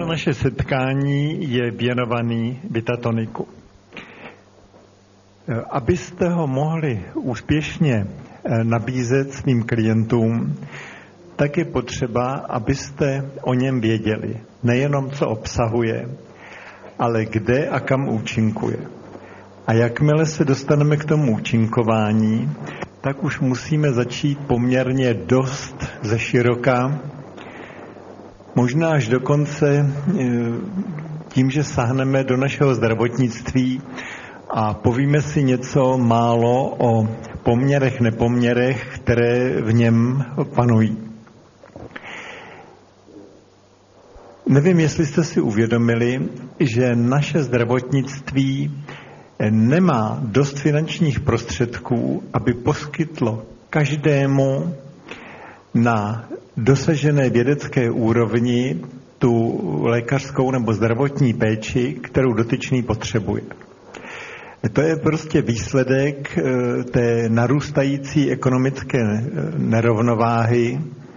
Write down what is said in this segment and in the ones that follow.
Toto naše setkání je věnovaný Vitatoniku. Abyste ho mohli úspěšně nabízet svým klientům, tak je potřeba, abyste o něm věděli. Nejenom, co obsahuje, ale kde a kam účinkuje. A jakmile se dostaneme k tomu účinkování, tak už musíme začít poměrně dost ze široka, možná až dokonce tím, že sáhneme do našeho zdravotnictví a povíme si něco málo o poměrech, nepoměrech, které v něm panují. Nevím, jestli jste si uvědomili, že naše zdravotnictví nemá dost finančních prostředků, aby poskytlo každému na dosažené vědecké úrovni tu lékařskou nebo zdravotní péči, kterou dotyčný potřebuje. To je prostě výsledek té narůstající ekonomické nerovnováhy,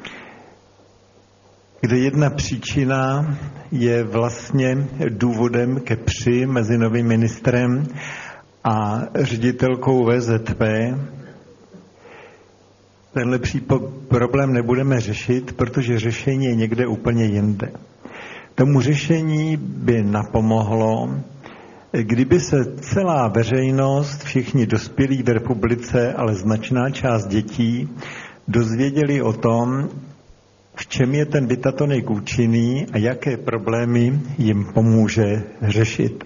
kde jedna příčina je vlastně důvodem ke při mezi novým ministrem a ředitelkou VZP. Tenhle problém nebudeme řešit, protože řešení je někde úplně jinde. Tomu řešení by napomohlo, kdyby se celá veřejnost, všichni dospělí v republice, ale značná část dětí, dozvěděli o tom, v čem je ten Vitatonik účinný a jaké problémy jim pomůže řešit.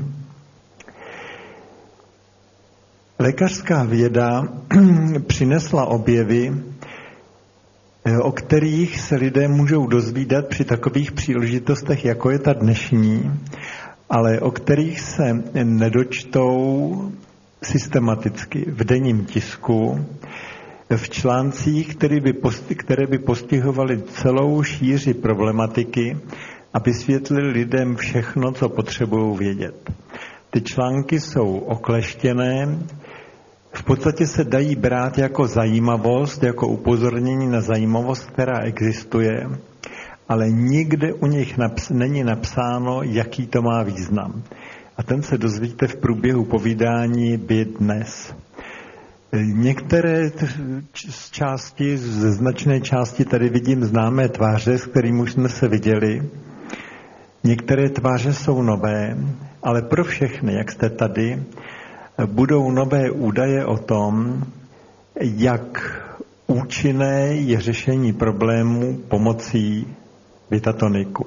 Lékařská věda přinesla objevy, o kterých se lidé můžou dozvídat při takových příležitostech, jako je ta dnešní, ale o kterých se nedočtou systematicky v denním tisku, v článcích, které by postihovaly celou šíři problematiky a vysvětlili lidem všechno, co potřebují vědět. Ty články jsou okleštěné, v podstatě se dají brát jako zajímavost, jako upozornění na zajímavost, která existuje, ale nikde u nich není napsáno, jaký to má význam. A ten se dozvíte v průběhu povídání dnes. Některé ze značné části tady vidím známé tváře, s kterými už jsme se viděli. Některé tváře jsou nové, ale pro všechny, jak jste tady, budou nové údaje o tom, jak účinné je řešení problémů pomocí Vitatoniku.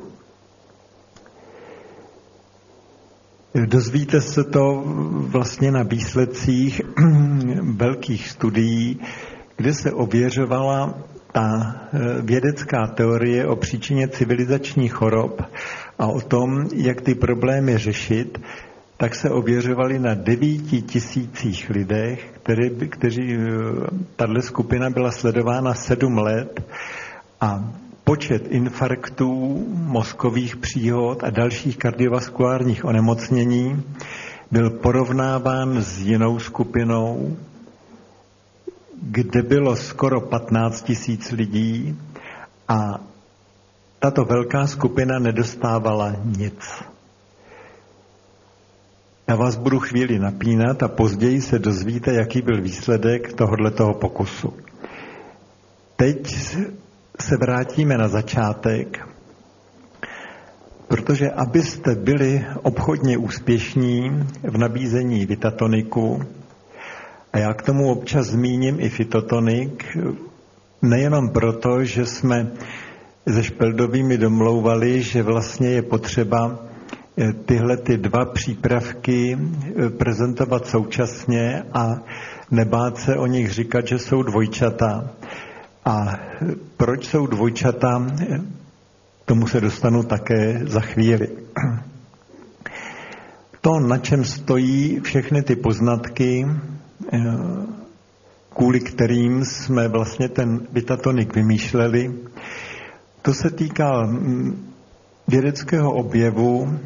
Dozvíte se to vlastně na výsledcích velkých studií, kde se ověřovala ta vědecká teorie o příčině civilizačních chorob a o tom, jak ty problémy řešit, tak se ověřovaly na 9 000 lidech, tato skupina byla sledována 7 let a počet infarktů, mozkových příhod a dalších kardiovaskulárních onemocnění byl porovnáván s jinou skupinou, kde bylo skoro 15 000 lidí a tato velká skupina nedostávala nic. Já vás budu chvíli napínat a později se dozvíte, jaký byl výsledek tohoto pokusu. Teď se vrátíme na začátek, protože abyste byli obchodně úspěšní v nabízení Vitatoniku, a já k tomu občas zmíním i Fitotonik, nejenom proto, že jsme se Špeldovými domlouvali, že vlastně je potřeba tyhle ty 2 přípravky prezentovat současně a nebát se o nich říkat, že jsou dvojčata. A proč jsou dvojčata, tomu se dostanu také za chvíli. To, na čem stojí všechny ty poznatky, kvůli kterým jsme vlastně ten Vitatonik vymýšleli, to se týká vědeckého objevu,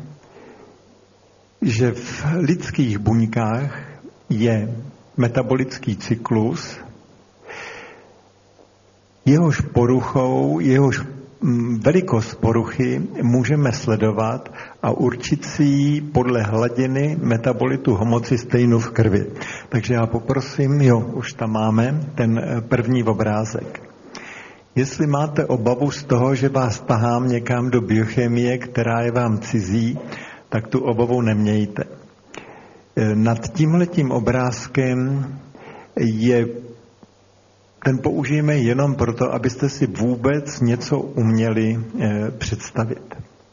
že v lidských buňkách je metabolický cyklus, jehož poruchou, jehož velikost poruchy můžeme sledovat a určit si ji podle hladiny metabolitu homocysteinu v krvi. Takže já poprosím, už tam máme ten první obrázek. Jestli máte obavu z toho, že vás tahám někam do biochemie, která je vám cizí, tak tu obavu nemějte. Nad tímhletím obrázkem ten použijeme jenom proto, abyste si vůbec něco uměli představit.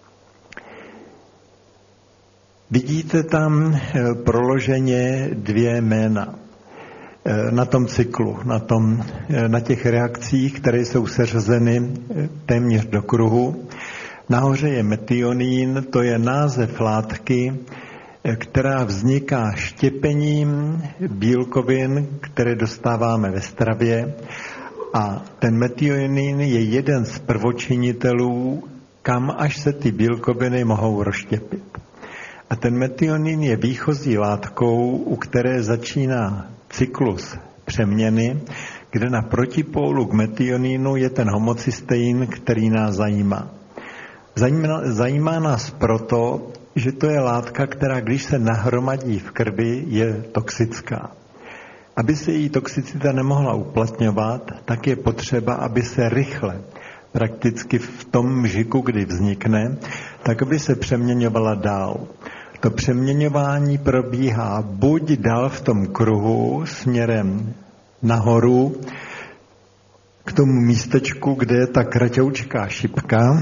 Vidíte tam proloženě 2 jména na tom cyklu, na těch reakcích, které jsou seřazeny téměř do kruhu. Nahoře je metionín, to je název látky, která vzniká štěpením bílkovin, které dostáváme ve stravě. A ten metionín je jeden z prvočinitelů, kam až se ty bílkoviny mohou rozštěpit. A ten metionín je výchozí látkou, u které začíná cyklus přeměny, kde na protipólu k metionínu je ten homocystein, který nás zajímá. Zajímá nás proto, že to je látka, která když se nahromadí v krvi, je toxická. Aby se její toxicita nemohla uplatňovat, tak je potřeba, aby se rychle, prakticky v tom mžiku, kdy vznikne, tak aby se přeměňovala dál. To přeměňování probíhá buď dál v tom kruhu směrem nahoru k tomu místečku, kde je ta kratoučká šipka,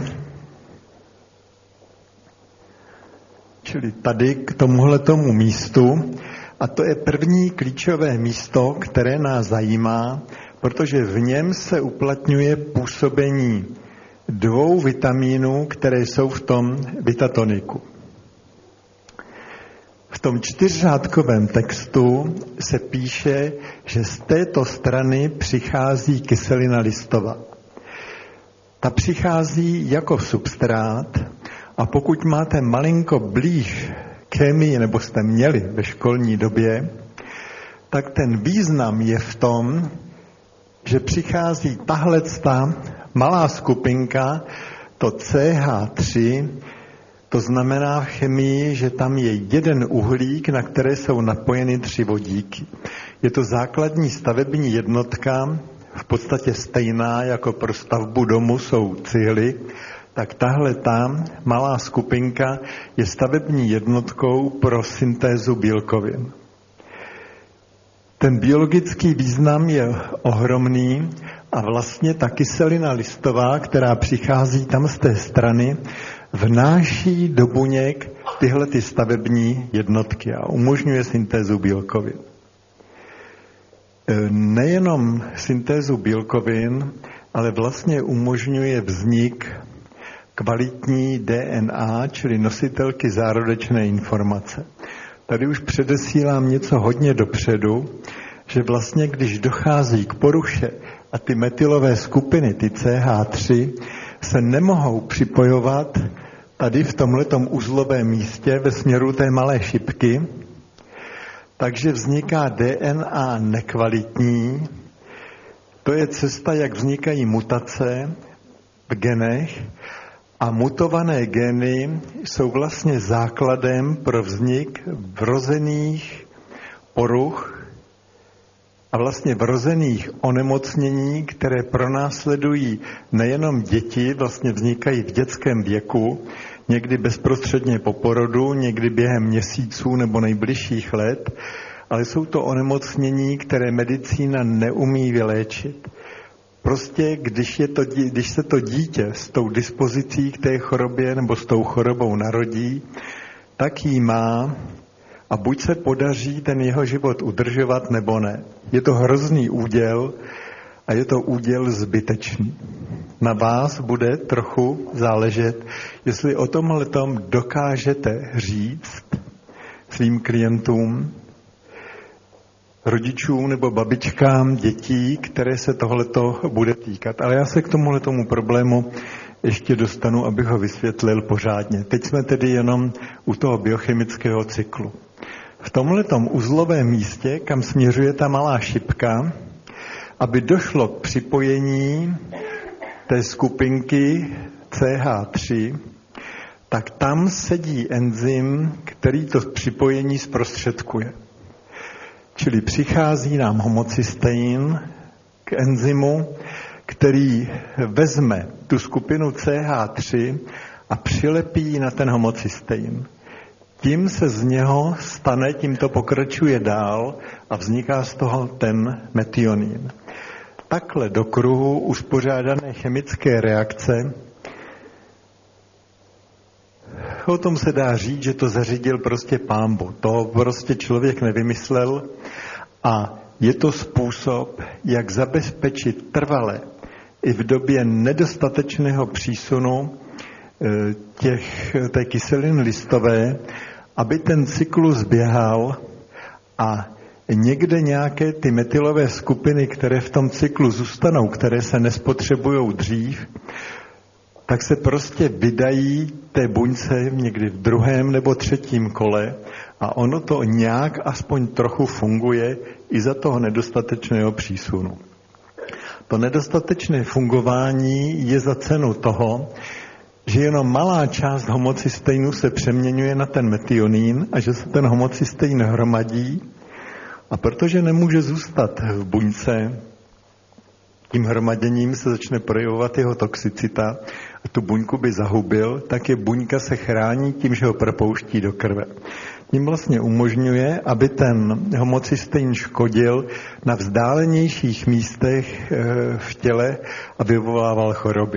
čili tady k tomuhletomu místu. A to je první klíčové místo, které nás zajímá, protože v něm se uplatňuje působení 2 vitamínů, které jsou v tom vitatoniku. V tom 4řádkovém textu se píše, že z této strany přichází kyselina listová. Ta přichází jako substrát a pokud máte malinko blíž k chemii, nebo jste měli ve školní době, tak ten význam je v tom, že přichází tahlecta malá skupinka, to CH3, to znamená v chemii, že tam je 1 uhlík, na které jsou napojeny 3 vodíky. Je to základní stavební jednotka, v podstatě stejná, jako pro stavbu domu jsou cihly, tak tahle malá skupinka je stavební jednotkou pro syntézu bílkovin. Ten biologický význam je ohromný a vlastně ta kyselina listová, která přichází tam z té strany, vnáší do buněk tyhle ty stavební jednotky a umožňuje syntézu bílkovin. Nejenom syntézu bílkovin, ale vlastně umožňuje vznik kvalitní DNA, čili nositelky zárodečné informace. Tady už předesílám něco hodně dopředu, že vlastně když dochází k poruše a ty metylové skupiny, ty CH3, se nemohou připojovat tady v tomhletom uzlovém místě ve směru té malé šipky, takže vzniká DNA nekvalitní. To je cesta, jak vznikají mutace v genech a mutované geny jsou vlastně základem pro vznik vrozených poruch a vlastně vrozených onemocnění, které pronásledují nejenom děti, vlastně vznikají v dětském věku, někdy bezprostředně po porodu, někdy během měsíců nebo nejbližších let, ale jsou to onemocnění, které medicína neumí vyléčit. Prostě, když se to dítě s tou dispozicí k té chorobě nebo s tou chorobou narodí, tak ji má a buď se podaří ten jeho život udržovat, nebo ne. Je to hrozný úděl a je to úděl zbytečný. Na vás bude trochu záležet, jestli o tomhletom dokážete říct svým klientům, rodičům nebo babičkám dětí, které se tohleto bude týkat. Ale já se k tomuhletomu problému ještě dostanu, abych ho vysvětlil pořádně. Teď jsme tedy jenom u toho biochemického cyklu. V tomhletom uzlovém místě, kam směřuje ta malá šipka, aby došlo k připojení té skupinky CH3, tak tam sedí enzym, který to připojení zprostředkuje. Čili přichází nám homocystein k enzymu, který vezme tu skupinu CH3 a přilepí na ten homocystein. Tím se z něho stane, tím to pokračuje dál a vzniká z toho ten metionin. Takhle do kruhu uspořádané chemické reakce, o tom se dá říct, že to zařídil prostě Pánbůh. To prostě člověk nevymyslel a je to způsob, jak zabezpečit trvale i v době nedostatečného přísunu té kyseliny listové, aby ten cyklus běhal a někde nějaké ty metylové skupiny, které v tom cyklu zůstanou, které se nespotřebují dřív, tak se prostě vydají té buňce někdy v 2. nebo 3. kole a ono to nějak aspoň trochu funguje i za toho nedostatečného přísunu. To nedostatečné fungování je za cenu toho, že jenom malá část homocysteinu se přeměňuje na ten metionin a že se ten homocystein hromadí a protože nemůže zůstat v buňce, tím hromaděním se začne projevovat jeho toxicita a tu buňku by zahubil, tak je buňka se chrání tím, že ho propouští do krve. Tím vlastně umožňuje, aby ten homocystein škodil na vzdálenějších místech v těle a vyvolával choroby.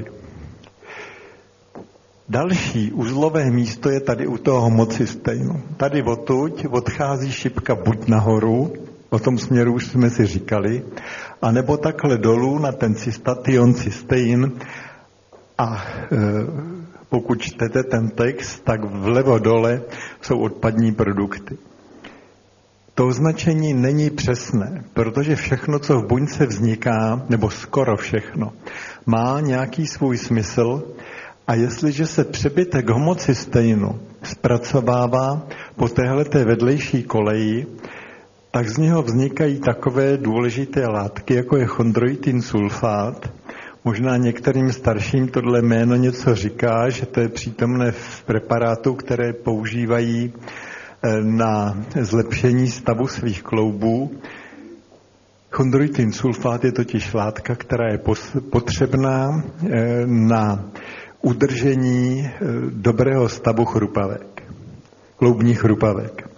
Další uzlové místo je tady u toho homocysteinu. Tady odtud odchází šipka buď nahoru, o tom směru už jsme si říkali, anebo takhle dolů na ten cystation, cystein a pokud čtete ten text, tak vlevo dole jsou odpadní produkty. To označení není přesné, protože všechno, co v buňce vzniká, nebo skoro všechno, má nějaký svůj smysl a jestliže se přebytek homocysteinu zpracovává po téhleté vedlejší koleji, tak z něho vznikají takové důležité látky, jako je chondroitin sulfát. Možná některým starším tohle jméno něco říká, že to je přítomné v preparátu, které používají na zlepšení stavu svých kloubů. Chondroitin sulfát je totiž látka, která je potřebná na udržení dobrého stavu chrupavek, kloubních chrupavek.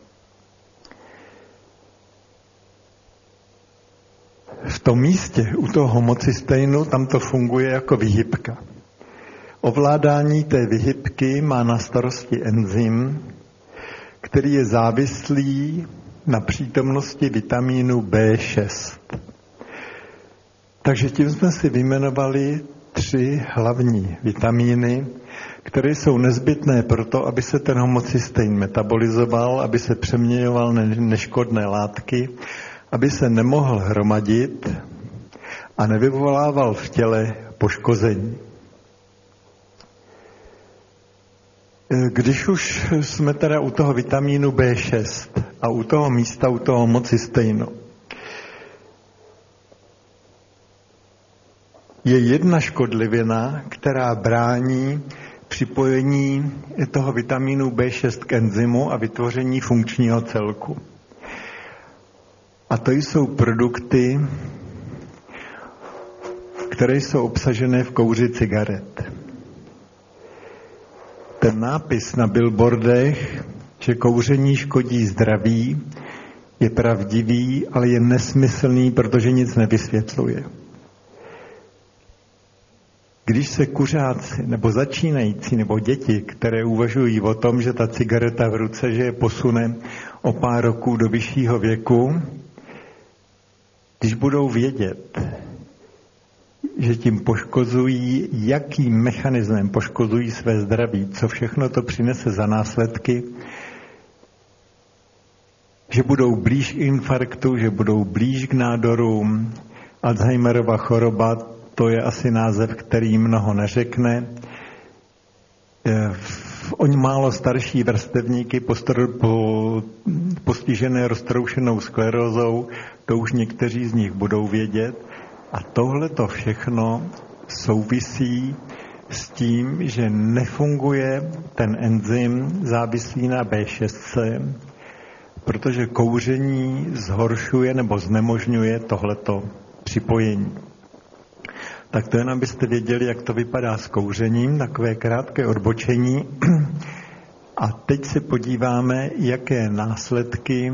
V tom místě, u toho homocysteinu, tam to funguje jako vyhybka. Ovládání té vyhybky má na starosti enzym, který je závislý na přítomnosti vitamínu B6. Takže tím jsme si vyjmenovali 3 hlavní vitamíny, které jsou nezbytné pro to, aby se ten homocystein metabolizoval, aby se přeměňoval na neškodné látky, aby se nemohl hromadit a nevyvolával v těle poškození. Když už jsme teda u toho vitamínu B6 a u toho místa, u toho homocysteinu, je jedna škodlivina, která brání připojení toho vitamínu B6 k enzymu a vytvoření funkčního celku. A to jsou produkty, které jsou obsažené v kouři cigaret. Ten nápis na billboardech, že kouření škodí zdraví, je pravdivý, ale je nesmyslný, protože nic nevysvětluje. Když se kuřáci nebo začínající nebo děti, které uvažují o tom, že ta cigareta v ruce, že je posune o pár roků do vyššího věku, když budou vědět, že tím poškozují, jakým mechanismem poškozují své zdraví, co všechno to přinese za následky, že budou blíž k infarktu, že budou blíž k nádorům, Alzheimerova choroba, to je asi název, který mnoho neřekne. Oni málo starší vrstevníky postižené roztroušenou sklerózou, to už někteří z nich budou vědět. A tohle to všechno souvisí s tím, že nefunguje ten enzym závislý na B6, protože kouření zhoršuje nebo znemožňuje tohleto připojení. Tak to jen abyste věděli, jak to vypadá s kouřením, takové krátké odbočení. A teď se podíváme, jaké následky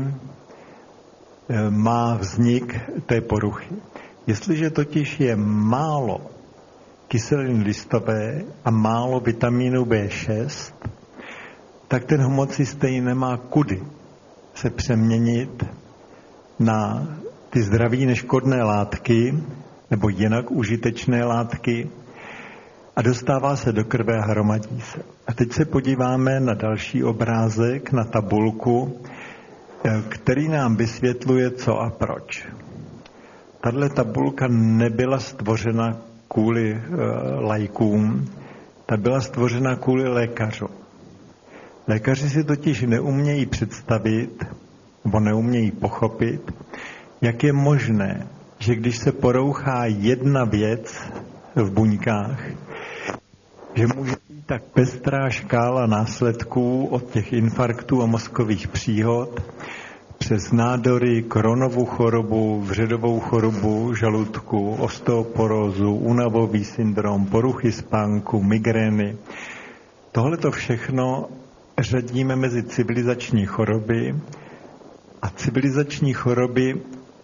má vznik té poruchy. Jestliže totiž je málo kyseliny listové a málo vitamínu B6, tak ten homocystein nemá kudy se přeměnit na ty zdraví neškodné látky nebo jinak užitečné látky a dostává se do krve a hromadí se. A teď se podíváme na další obrázek, na tabulku, který nám vysvětluje, co a proč. Tahle tabulka nebyla stvořena kvůli laikům, ta byla stvořena kvůli lékařům. Lékaři si totiž neumějí představit, nebo neumějí pochopit, jak je možné, že když se porouchá jedna věc v buňkách, že může být tak pestrá škála následků od těch infarktů a mozkových příhod přes nádory, Crohnovu chorobu, vředovou chorobu žaludku, osteoporózu, únavový syndrom, poruchy spánku, migrény. Tohleto všechno řadíme mezi civilizační choroby a civilizační choroby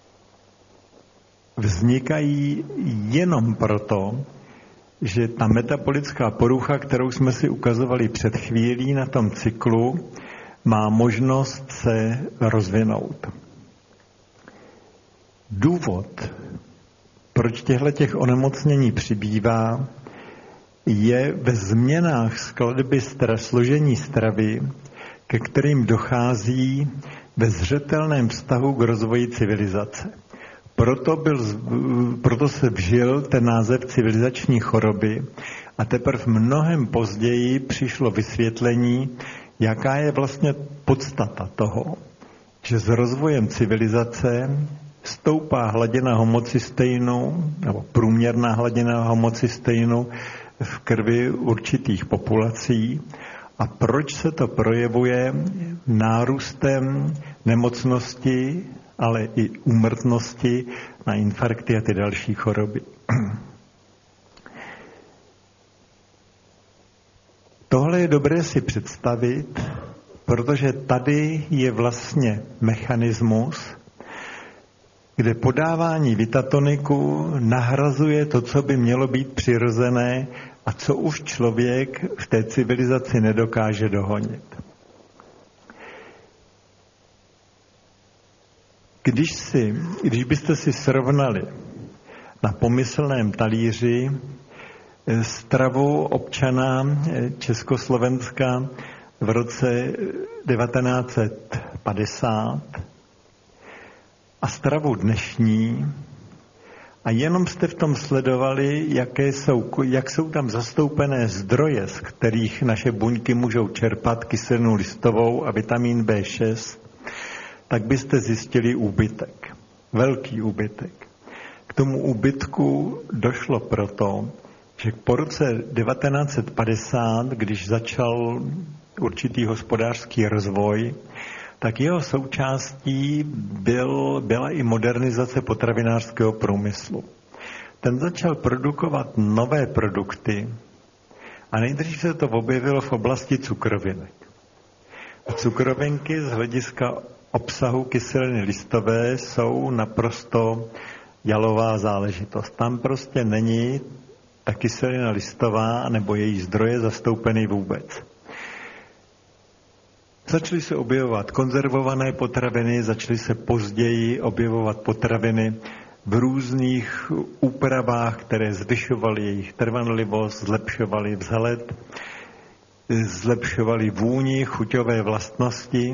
vznikají jenom proto, že ta metabolická porucha, kterou jsme si ukazovali před chvílí na tom cyklu, má možnost se rozvinout. Důvod, proč těch onemocnění přibývá, je ve změnách skladby složení stravy, ke kterým dochází ve zřetelném vztahu k rozvoji civilizace. Proto se vžil ten název civilizační choroby a teprve mnohem později přišlo vysvětlení, jaká je vlastně podstata toho, že s rozvojem civilizace stoupá hladina homocysteinu, nebo průměrná hladina homocysteinu v krvi určitých populací a proč se to projevuje nárůstem nemocnosti, ale i úmrtnosti na infarkty a ty další choroby. Tohle je dobré si představit, protože tady je vlastně mechanismus, kde podávání vitatoniku nahrazuje to, co by mělo být přirozené a co už člověk v té civilizaci nedokáže dohonit. Když byste si srovnali na pomyslném talíři stravu občana Československa v roce 1950 a stravu dnešní a jenom jste v tom sledovali, jak jsou tam zastoupené zdroje, z kterých naše buňky můžou čerpat kyselinu listovou a vitamin B6, tak byste zjistili úbytek. Velký úbytek. K tomu úbytku došlo proto, že po roce 1950, když začal určitý hospodářský rozvoj, tak jeho součástí byla i modernizace potravinářského průmyslu. Ten začal produkovat nové produkty a nejdřív se to objevilo v oblasti cukrovinek. A cukrovinky z hlediska obsahu kyseliny listové jsou naprosto jalová záležitost. Tam prostě není ta kyselina listová nebo její zdroje zastoupený vůbec. Začaly se objevovat konzervované potraviny, začaly se později objevovat potraviny v různých úpravách, které zvyšovaly jejich trvanlivost, zlepšovaly vzhled, zlepšovaly vůni, chuťové vlastnosti.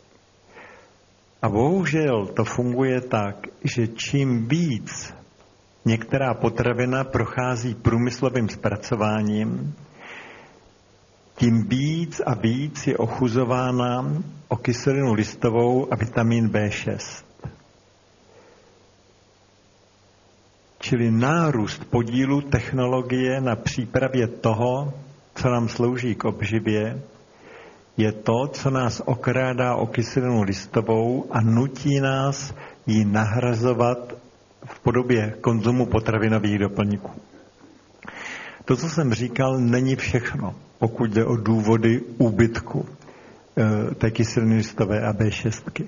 A bohužel to funguje tak, že čím víc některá potravina prochází průmyslovým zpracováním, tím víc a víc je ochuzována o kyselinu listovou a vitamin B6. čili nárůst podílu technologie na přípravě toho, co nám slouží k obživě, je to, co nás okrádá o kyselinu listovou a nutí nás ji nahrazovat v podobě konzumu potravinových doplňků. To, co jsem říkal, není všechno, pokud jde o důvody úbytku té kyseliny listové a B6.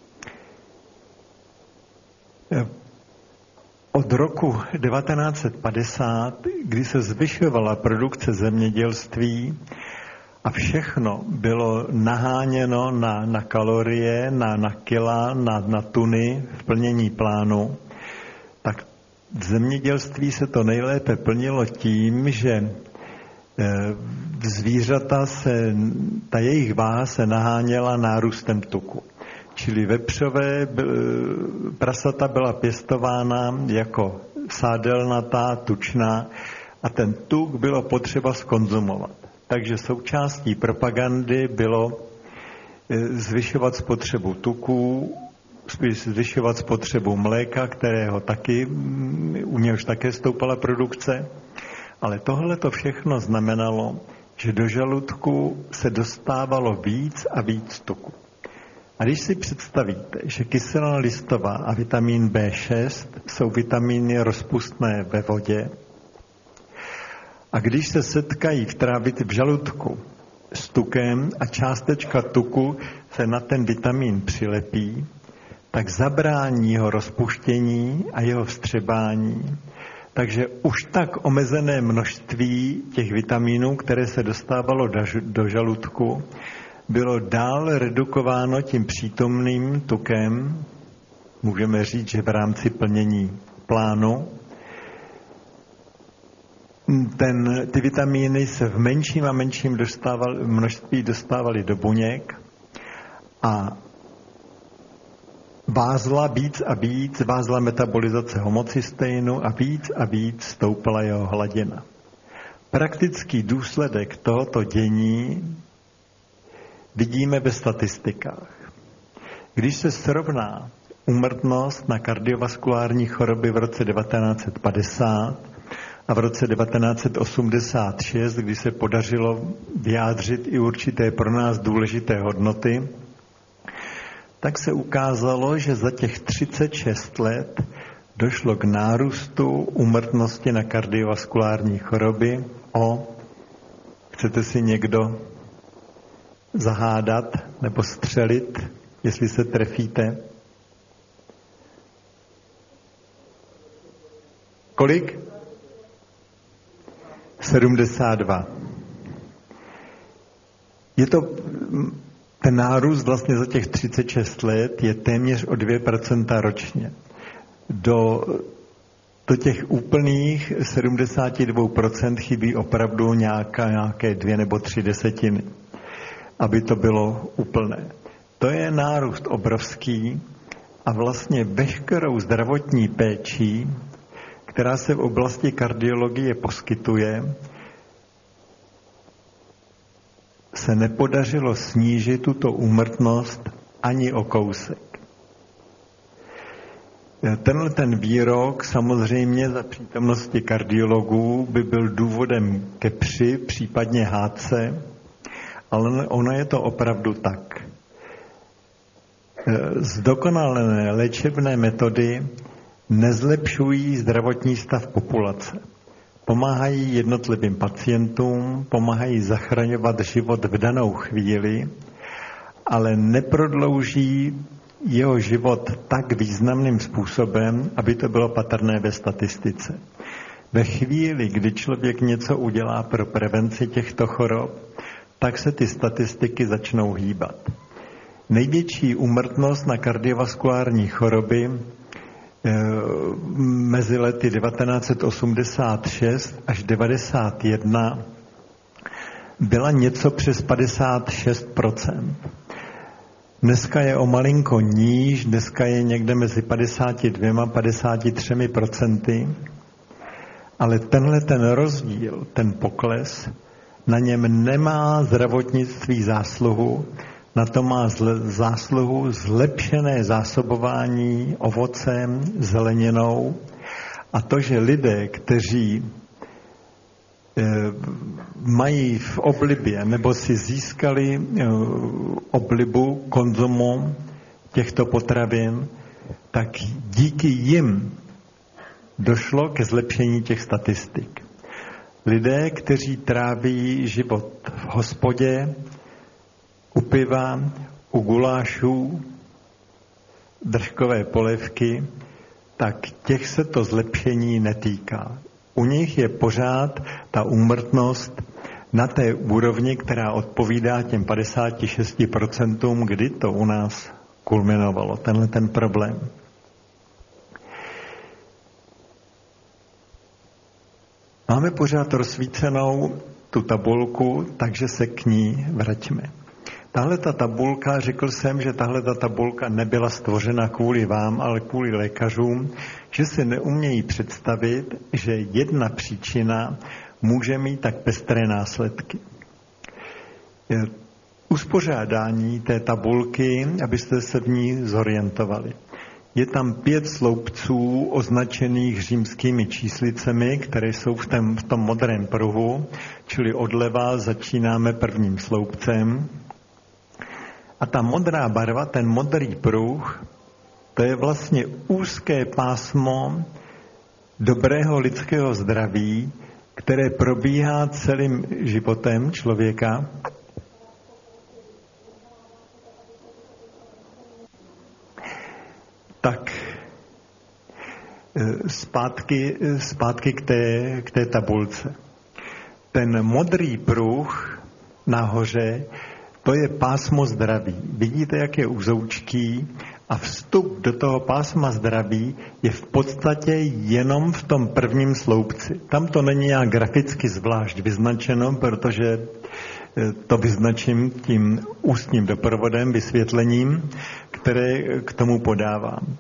Od roku 1950, kdy se zvyšovala produkce zemědělství a všechno bylo naháněno na kalorie, na kila, na tuny v plnění plánu, tak v zemědělství se to nejlépe plnilo tím, že zvířata ta jejich váha se naháněla nárůstem tuku. Čili vepřové prasata byla pěstována jako sádelnatá, tučná a ten tuk bylo potřeba zkonzumovat. Takže součástí propagandy bylo zvyšovat spotřebu tuků, zvyšovat spotřebu mléka, u něhož také stoupala produkce. Ale tohle to všechno znamenalo, že do žaludku se dostávalo víc a víc tuku. A když si představíte, že kyselina listová a vitamin B6 jsou vitamíny rozpustné ve vodě, a když se setkají v žaludku s tukem a částečka tuku se na ten vitamin přilepí, tak zabrání jeho rozpuštění a jeho vstřebání. Takže už tak omezené množství těch vitamínů, které se dostávalo do žaludku, bylo dál redukováno tím přítomným tukem, můžeme říct, že v rámci plnění plánu. Ty vitamíny se v menším a menším množství dostávaly do buněk a vázla metabolizace homocysteinu a víc stoupala jeho hladina. Praktický důsledek tohoto dění vidíme ve statistikách. Když se srovná úmrtnost na kardiovaskulární choroby v roce 1950 a v roce 1986, kdy se podařilo vyjádřit i určité pro nás důležité hodnoty, tak se ukázalo, že za těch 36 let došlo k nárůstu úmrtnosti na kardiovaskulární choroby chcete si někdo zahádat nebo střelit, jestli se trefíte? Kolik? 72. Ten nárůst vlastně za těch 36 let je téměř o 2% ročně. Do těch úplných 72% chybí opravdu nějaké 2 nebo 3 desetiny, aby to bylo úplné. To je nárůst obrovský a vlastně veškerou zdravotní péči, která se v oblasti kardiologie poskytuje, se nepodařilo snížit tuto úmrtnost ani o kousek. Ten výrok samozřejmě za přítomnosti kardiologů by byl důvodem ke při, případně hádce, ale ono je to opravdu tak. Zdokonalené léčebné metody nezlepšují zdravotní stav populace. Pomáhají jednotlivým pacientům, pomáhají zachraňovat život v danou chvíli, ale neprodlouží jeho život tak významným způsobem, aby to bylo patrné ve statistice. Ve chvíli, kdy člověk něco udělá pro prevenci těchto chorob, tak se ty statistiky začnou hýbat. Největší úmrtnost na kardiovaskulární choroby mezi lety 1986 až 1991 byla něco přes 56%. Dneska je o malinko níž, dneska je někde mezi 52 a 53%, ale ten rozdíl, ten pokles, na něm nemá zdravotnictví zásluhu, na to má zásluhu zlepšené zásobování ovocem, zeleninou A to, že lidé, kteří mají v oblibě nebo si získali oblibu konzumu těchto potravin, tak díky jim došlo ke zlepšení těch statistik. Lidé, kteří tráví život v hospodě, u piva, u gulášů, držkové polévky, tak těch se to zlepšení netýká. U nich je pořád ta úmrtnost na té úrovni, která odpovídá těm 56%, kdy to u nás kulminovalo, ten problém. Máme pořád rozsvícenou tu tabulku, takže se k ní vraťme. Tahle ta tabulka, řekl jsem, že tahle ta tabulka nebyla stvořena kvůli vám, ale kvůli lékařům, že si neumějí představit, že jedna příčina může mít tak pestré následky. Uspořádání té tabulky, abyste se v ní zorientovali. Je tam 5 sloupců označených římskými číslicemi, které jsou v tom modrém pruhu, čili odleva začínáme prvním sloupcem. A ta modrá barva, ten modrý pruh, to je vlastně úzké pásmo dobrého lidského zdraví, které probíhá celým životem člověka. Tak zpátky k té tabulce. Ten modrý pruh nahoře, to je pásmo zdraví. Vidíte, jak je uzoučký a vstup do toho pásma zdraví je v podstatě jenom v tom prvním sloupci. Tam to není nějak graficky zvlášť vyznačeno, protože to vyznačím tím ústním doprovodem, vysvětlením, které k tomu podávám.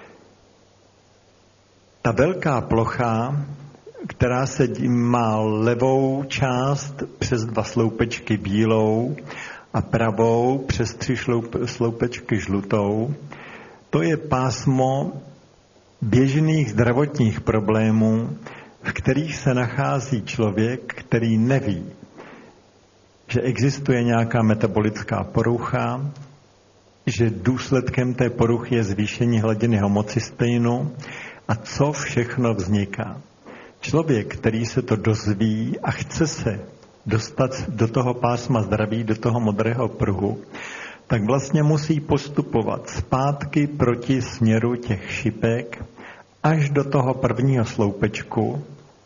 Ta velká plocha, která má levou část přes 2 sloupečky bílou a pravou přes 3 sloupečky žlutou, to je pásmo běžných zdravotních problémů, v kterých se nachází člověk, který neví, že existuje nějaká metabolická porucha, že důsledkem té poruchy je zvýšení hladiny homocysteinu a co všechno vzniká. Člověk, který se to dozví a chce se dostat do toho pásma zdraví, do toho modrého pruhu, tak vlastně musí postupovat zpátky proti směru těch šipek až do toho prvního sloupečku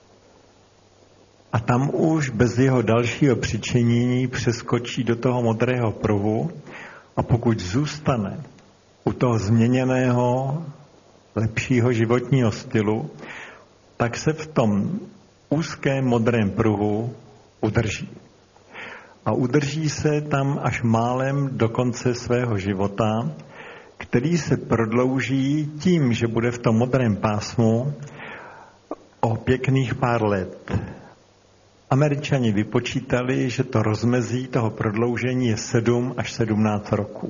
a tam už bez jeho dalšího přičinění přeskočí do toho modrého pruhu a pokud zůstane u toho změněného, lepšího životního stylu, tak se v tom úzkém modrém pruhu udrží. A udrží se tam až málem do konce svého života, který se prodlouží tím, že bude v tom modrém pásmu o pěkných pár let. Američani vypočítali, že to rozmezí toho prodloužení je 7 až 17 roků.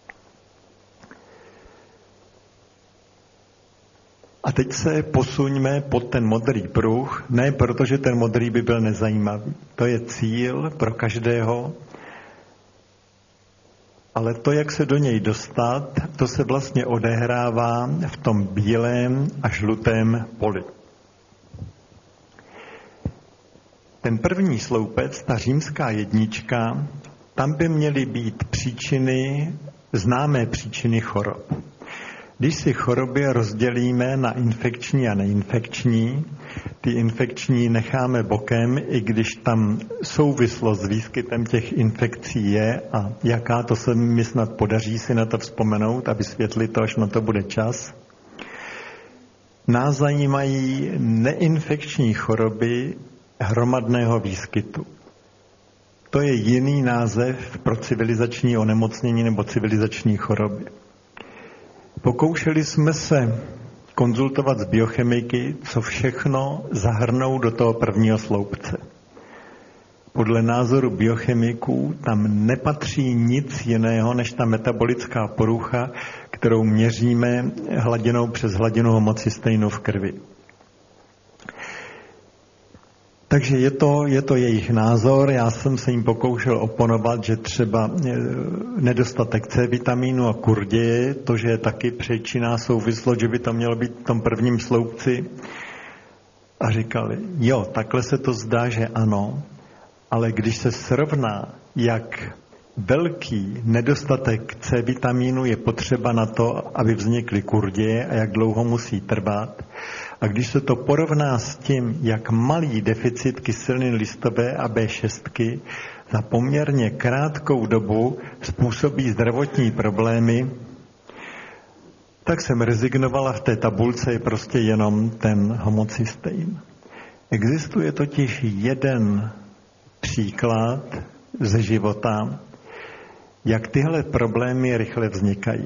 A teď se posuňme pod ten modrý pruh, ne protože ten modrý by byl nezajímavý. To je cíl pro každého, ale to, jak se do něj dostat, to se vlastně odehrává v tom bílém a žlutém poli. Ten první sloupec, ta římská jednička, tam by měly být příčiny, známé příčiny chorob. Když si choroby rozdělíme na infekční a neinfekční, ty infekční necháme bokem, i když tam souvislost s výskytem těch infekcí je a jaká, to se mi snad podaří si na to vzpomenout a vysvětlit to, až na to bude čas. Nás zajímají neinfekční choroby hromadného výskytu. To je jiný název pro civilizační onemocnění nebo civilizační choroby. Pokoušeli jsme se konzultovat s biochemiky, co všechno zahrnou do toho prvního sloupce. Podle názoru biochemiků tam nepatří nic jiného než ta metabolická porucha, kterou měříme hladinou přes hladinu homocysteinu v krvi. Takže je to jejich názor, já jsem se jim pokoušel oponovat, že třeba nedostatek C vitamínu a kurděje, to, že je taky příčinná souvislost, že by to mělo být v tom prvním sloupci. A říkali, jo, takhle se to zdá, že ano, ale když se srovná, jak velký nedostatek C vitamínu je potřeba na to, aby vznikly kurděje a jak dlouho musí trvat, a když se to porovná s tím, jak malý deficit kyseliny listové a B6 za poměrně krátkou dobu způsobí zdravotní problémy, tak jsem rezignovala, v té tabulce je prostě jenom ten homocystein. Existuje totiž jeden příklad ze života, jak tyhle problémy rychle vznikají.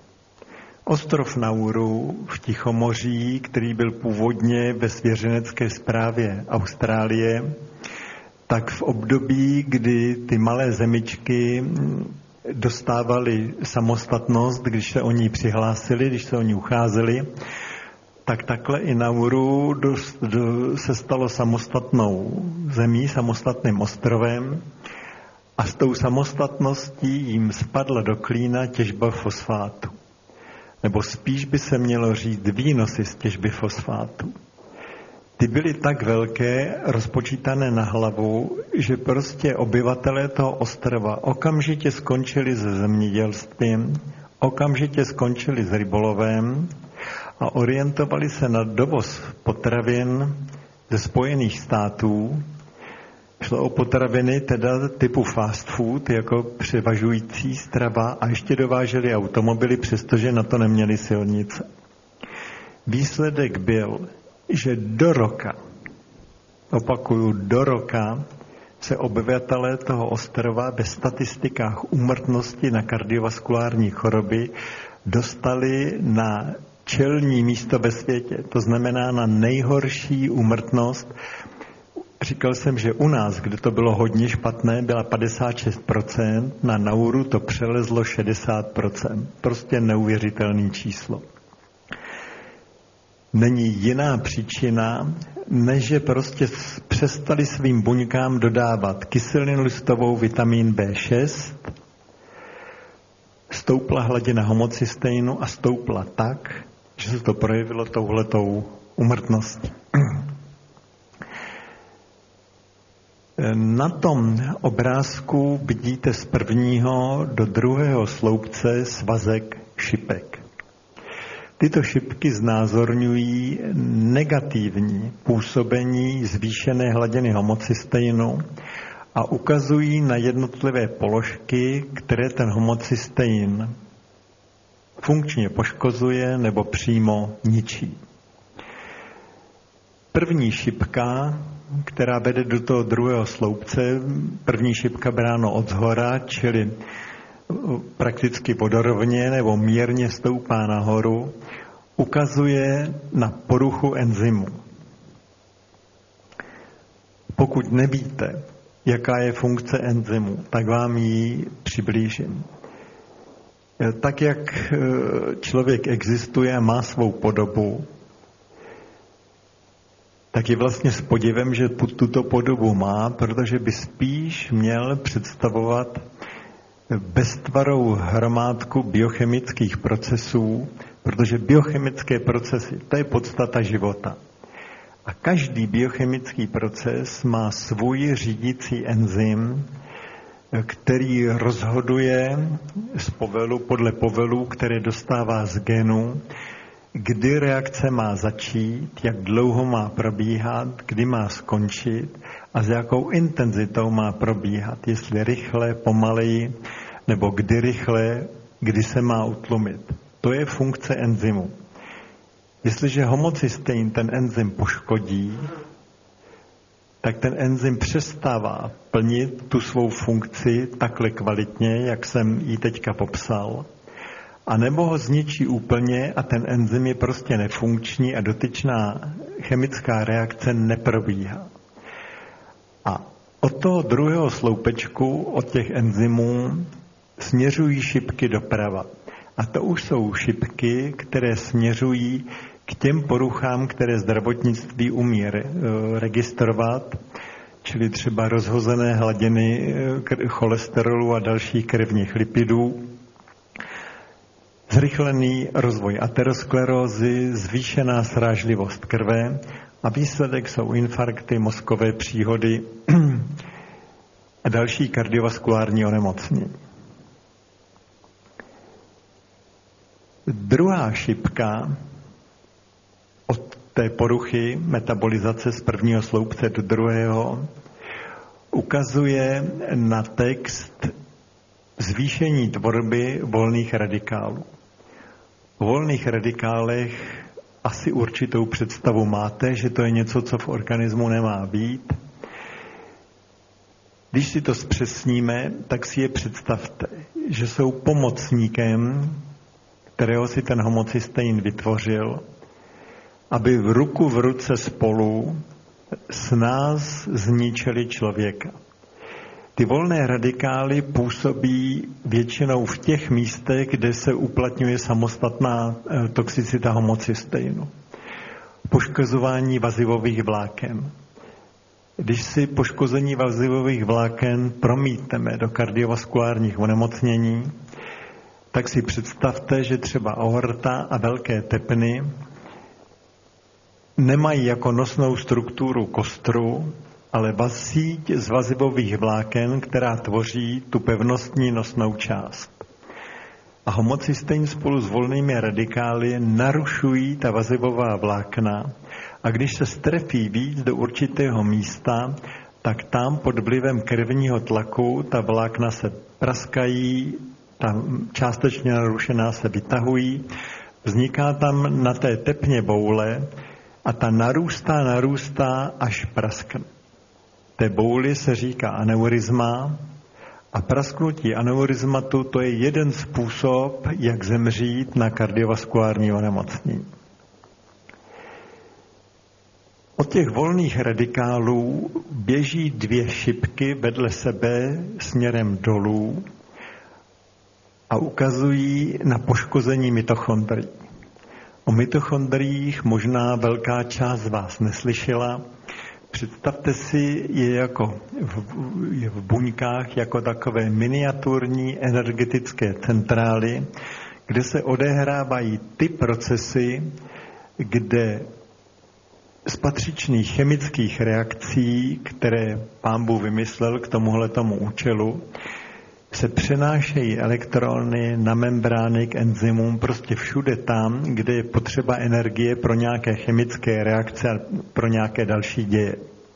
Ostrov Nauru v Tichomoří, který byl původně ve svěřenecké správě Austrálie, tak v období, kdy ty malé zemičky dostávaly samostatnost, když se o ní přihlásili, když se o ní ucházeli, tak takhle i Nauru se stalo samostatnou zemí, samostatným ostrovem a s tou samostatností jim spadla do klína těžba fosfátu. Nebo spíš by se mělo říct výnosy z těžby fosfátu. Ty byly tak velké, rozpočítané na hlavu, že prostě obyvatelé toho ostrova okamžitě skončili se zemědělstvím, okamžitě skončili s rybolovem a orientovali se na dovoz potravin ze Spojených států. Šlo o potraviny teda typu fast food, jako převažující strava, a ještě dováželi automobily, přestože na to neměli silnice. Výsledek byl, že do roka, opakuju, do roka se obyvatelé toho ostrova ve statistikách úmrtnosti na kardiovaskulární choroby dostali na čelní místo ve světě. To znamená na nejhorší úmrtnost. Říkal jsem, že u nás, kde to bylo hodně špatné, byla 56%, na Nauru to přelezlo 60%. Prostě neuvěřitelné číslo. Není jiná příčina, než že prostě přestali svým buňkám dodávat kyselinu listovou, vitamin B6, stoupla hladina homocysteinu a stoupla tak, že se to projevilo touhletou úmrtností. Na tom obrázku vidíte z prvního do druhého sloupce svazek šipek. Tyto šipky znázorňují negativní působení zvýšené hladiny homocysteinu a ukazují na jednotlivé položky, které ten homocystein funkčně poškozuje nebo přímo ničí. První šipka, která vede do toho druhého sloupce, první šipka bráno od zhora, čili prakticky vodorovně nebo mírně stoupá nahoru, ukazuje na poruchu enzymu. Pokud nevíte, jaká je funkce enzymu, tak vám ji přiblížím. Tak, jak člověk existuje a má svou podobu, tak je vlastně s podivem, že tuto podobu má, protože by spíš měl představovat beztvarou hromádku biochemických procesů, protože biochemické procesy, to je podstata života. A každý biochemický proces má svůj řídící enzym, který rozhoduje podle povelů, které dostává z genu, kdy reakce má začít, jak dlouho má probíhat, kdy má skončit a s jakou intenzitou má probíhat, jestli rychle, pomaleji, nebo kdy rychle, kdy se má utlumit. To je funkce enzymu. Jestliže homocystein ten enzym poškodí, tak ten enzym přestává plnit tu svou funkci takhle kvalitně, jak jsem ji teďka popsal, a nebo ho zničí úplně a ten enzym je prostě nefunkční a dotyčná chemická reakce neprobíhá. A od toho druhého sloupečku, od těch enzymů, směřují šipky doprava. A to už jsou šipky, které směřují k k těm poruchám, které zdravotnictví umí registrovat, čili třeba rozhozené hladiny cholesterolu a dalších krevních lipidů, zrychlený rozvoj aterosklerózy, zvýšená srážlivost krve a výsledek jsou infarkty, mozkové příhody a další kardiovaskulární onemocnění. Druhá šipka od té poruchy metabolizace z prvního sloupce do druhého ukazuje na text zvýšení tvorby volných radikálů. O volných radikálech asi určitou představu máte, že to je něco, co v organismu nemá být. Když si to zpřesníme, tak si je představte, že jsou pomocníkem, kterého si ten homocystein vytvořil, aby ruku v ruce spolu s nás zničili člověka. Ty volné radikály působí většinou v těch místech, kde se uplatňuje samostatná toxicita homocysteinu. Poškozování vazivových vláken. Když si poškození vazivových vláken promítneme do kardiovaskulárních onemocnění, tak si představte, že třeba aorta a velké tepny nemají jako nosnou strukturu kostru, ale síť z vazivových vláken, která tvoří tu pevnostní nosnou část. A homocystein spolu s volnými radikály narušují ta vazivová vlákna a když se strefí víc do určitého místa, tak tam pod vlivem krevního tlaku ta vlákna se praskají, ta částečně narušená se vytahují, vzniká tam na té tepně boule a ta narůstá, až praskne. Té bouli se říká aneurizma a prasknutí aneurizmatu to je jeden způsob, jak zemřít na kardiovaskulární onemocnění. Od těch volných radikálů běží dvě šipky vedle sebe směrem dolů a ukazují na poškození mitochondrií. O mitochondriích možná velká část z vás neslyšela. Představte si je v buňkách jako takové miniaturní energetické centrály, kde se odehrávají ty procesy, kde z patřičných chemických reakcí, které Pán Bůh vymyslel k tomuhletomu účelu, se přenášejí elektrony na membrány k enzymům prostě všude tam, kde je potřeba energie pro nějaké chemické reakce a pro nějaké další děje.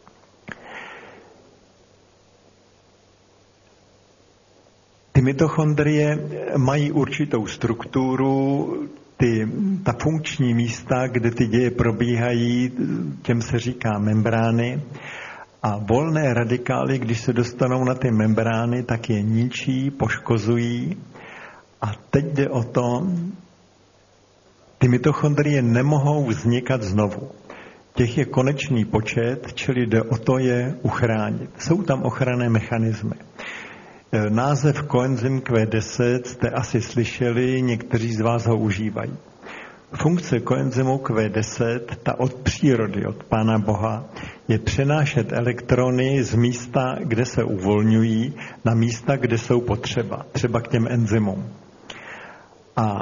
Ty mitochondrie mají určitou strukturu, ta funkční místa, kde ty děje probíhají, těm se říká membrány. A volné radikály, když se dostanou na ty membrány, tak je ničí, poškozují. A teď jde o to, ty mitochondrie nemohou vznikat znovu. Těch je konečný počet, čili jde o to je uchránit. Jsou tam ochranné mechanismy. Název koenzym Q10 jste asi slyšeli, někteří z vás ho užívají. Funkce koenzymu Q10, ta od přírody, od Pána Boha, je přenášet elektrony z místa, kde se uvolňují, na místa, kde jsou potřeba, třeba k těm enzymům. A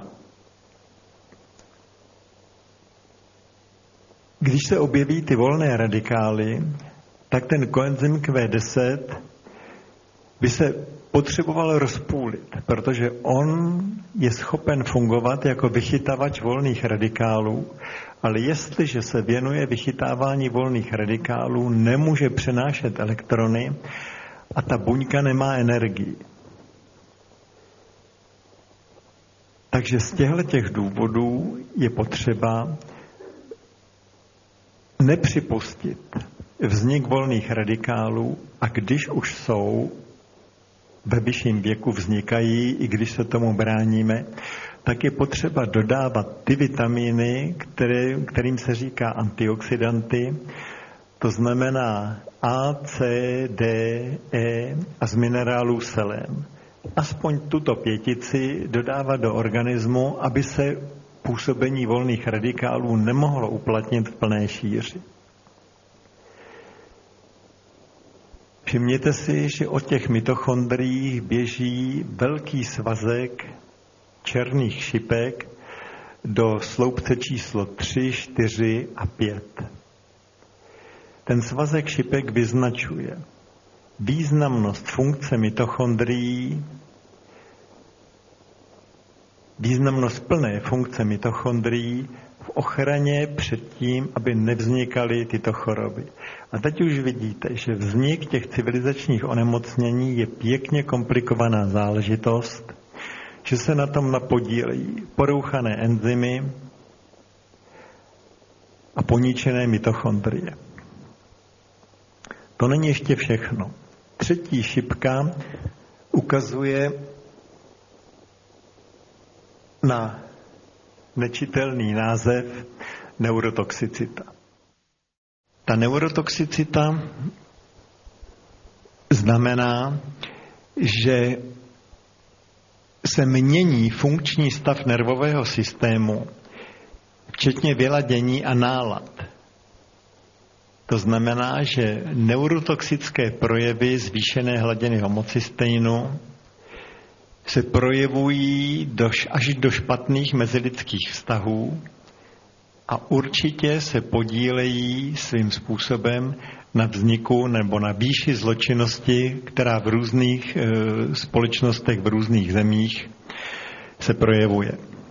když se objeví ty volné radikály, tak ten koenzym Q10 by se potřeboval rozpůlit, protože on je schopen fungovat jako vychytavač volných radikálů, ale jestliže se věnuje vychytávání volných radikálů, nemůže přenášet elektrony a ta buňka nemá energii. Takže z těchto důvodů je potřeba nepřipustit vznik volných radikálů a když už jsou, ve vyšším věku vznikají, i když se tomu bráníme, tak je potřeba dodávat ty vitamíny, kterým se říká antioxidanty, to znamená A, C, D, E a z minerálů selen. Aspoň tuto pětici dodávat do organismu, aby se působení volných radikálů nemohlo uplatnit v plné šíři. Všimněte si, že od těch mitochondriích běží velký svazek černých šipek do sloupce číslo 3, 4 a 5. Ten svazek šipek vyznačuje významnost funkce mitochondrií, významnost plné funkce mitochondrií v ochraně před tím, aby nevznikaly tyto choroby. A teď už vidíte, že vznik těch civilizačních onemocnění je pěkně komplikovaná záležitost, že se na tom napodílejí porouchané enzymy a poničené mitochondrie. To není ještě všechno. Třetí šipka ukazuje na nečitelný název neurotoxicita. Ta neurotoxicita znamená, že se mění funkční stav nervového systému, včetně vyladění a nálad. To znamená, že neurotoxické projevy zvýšené hladiny homocysteinu se projevují až do špatných mezilidských vztahů a určitě se podílejí svým způsobem na vzniku nebo na výši zločinnosti, která v různých společnostech, v různých zemích se projevuje.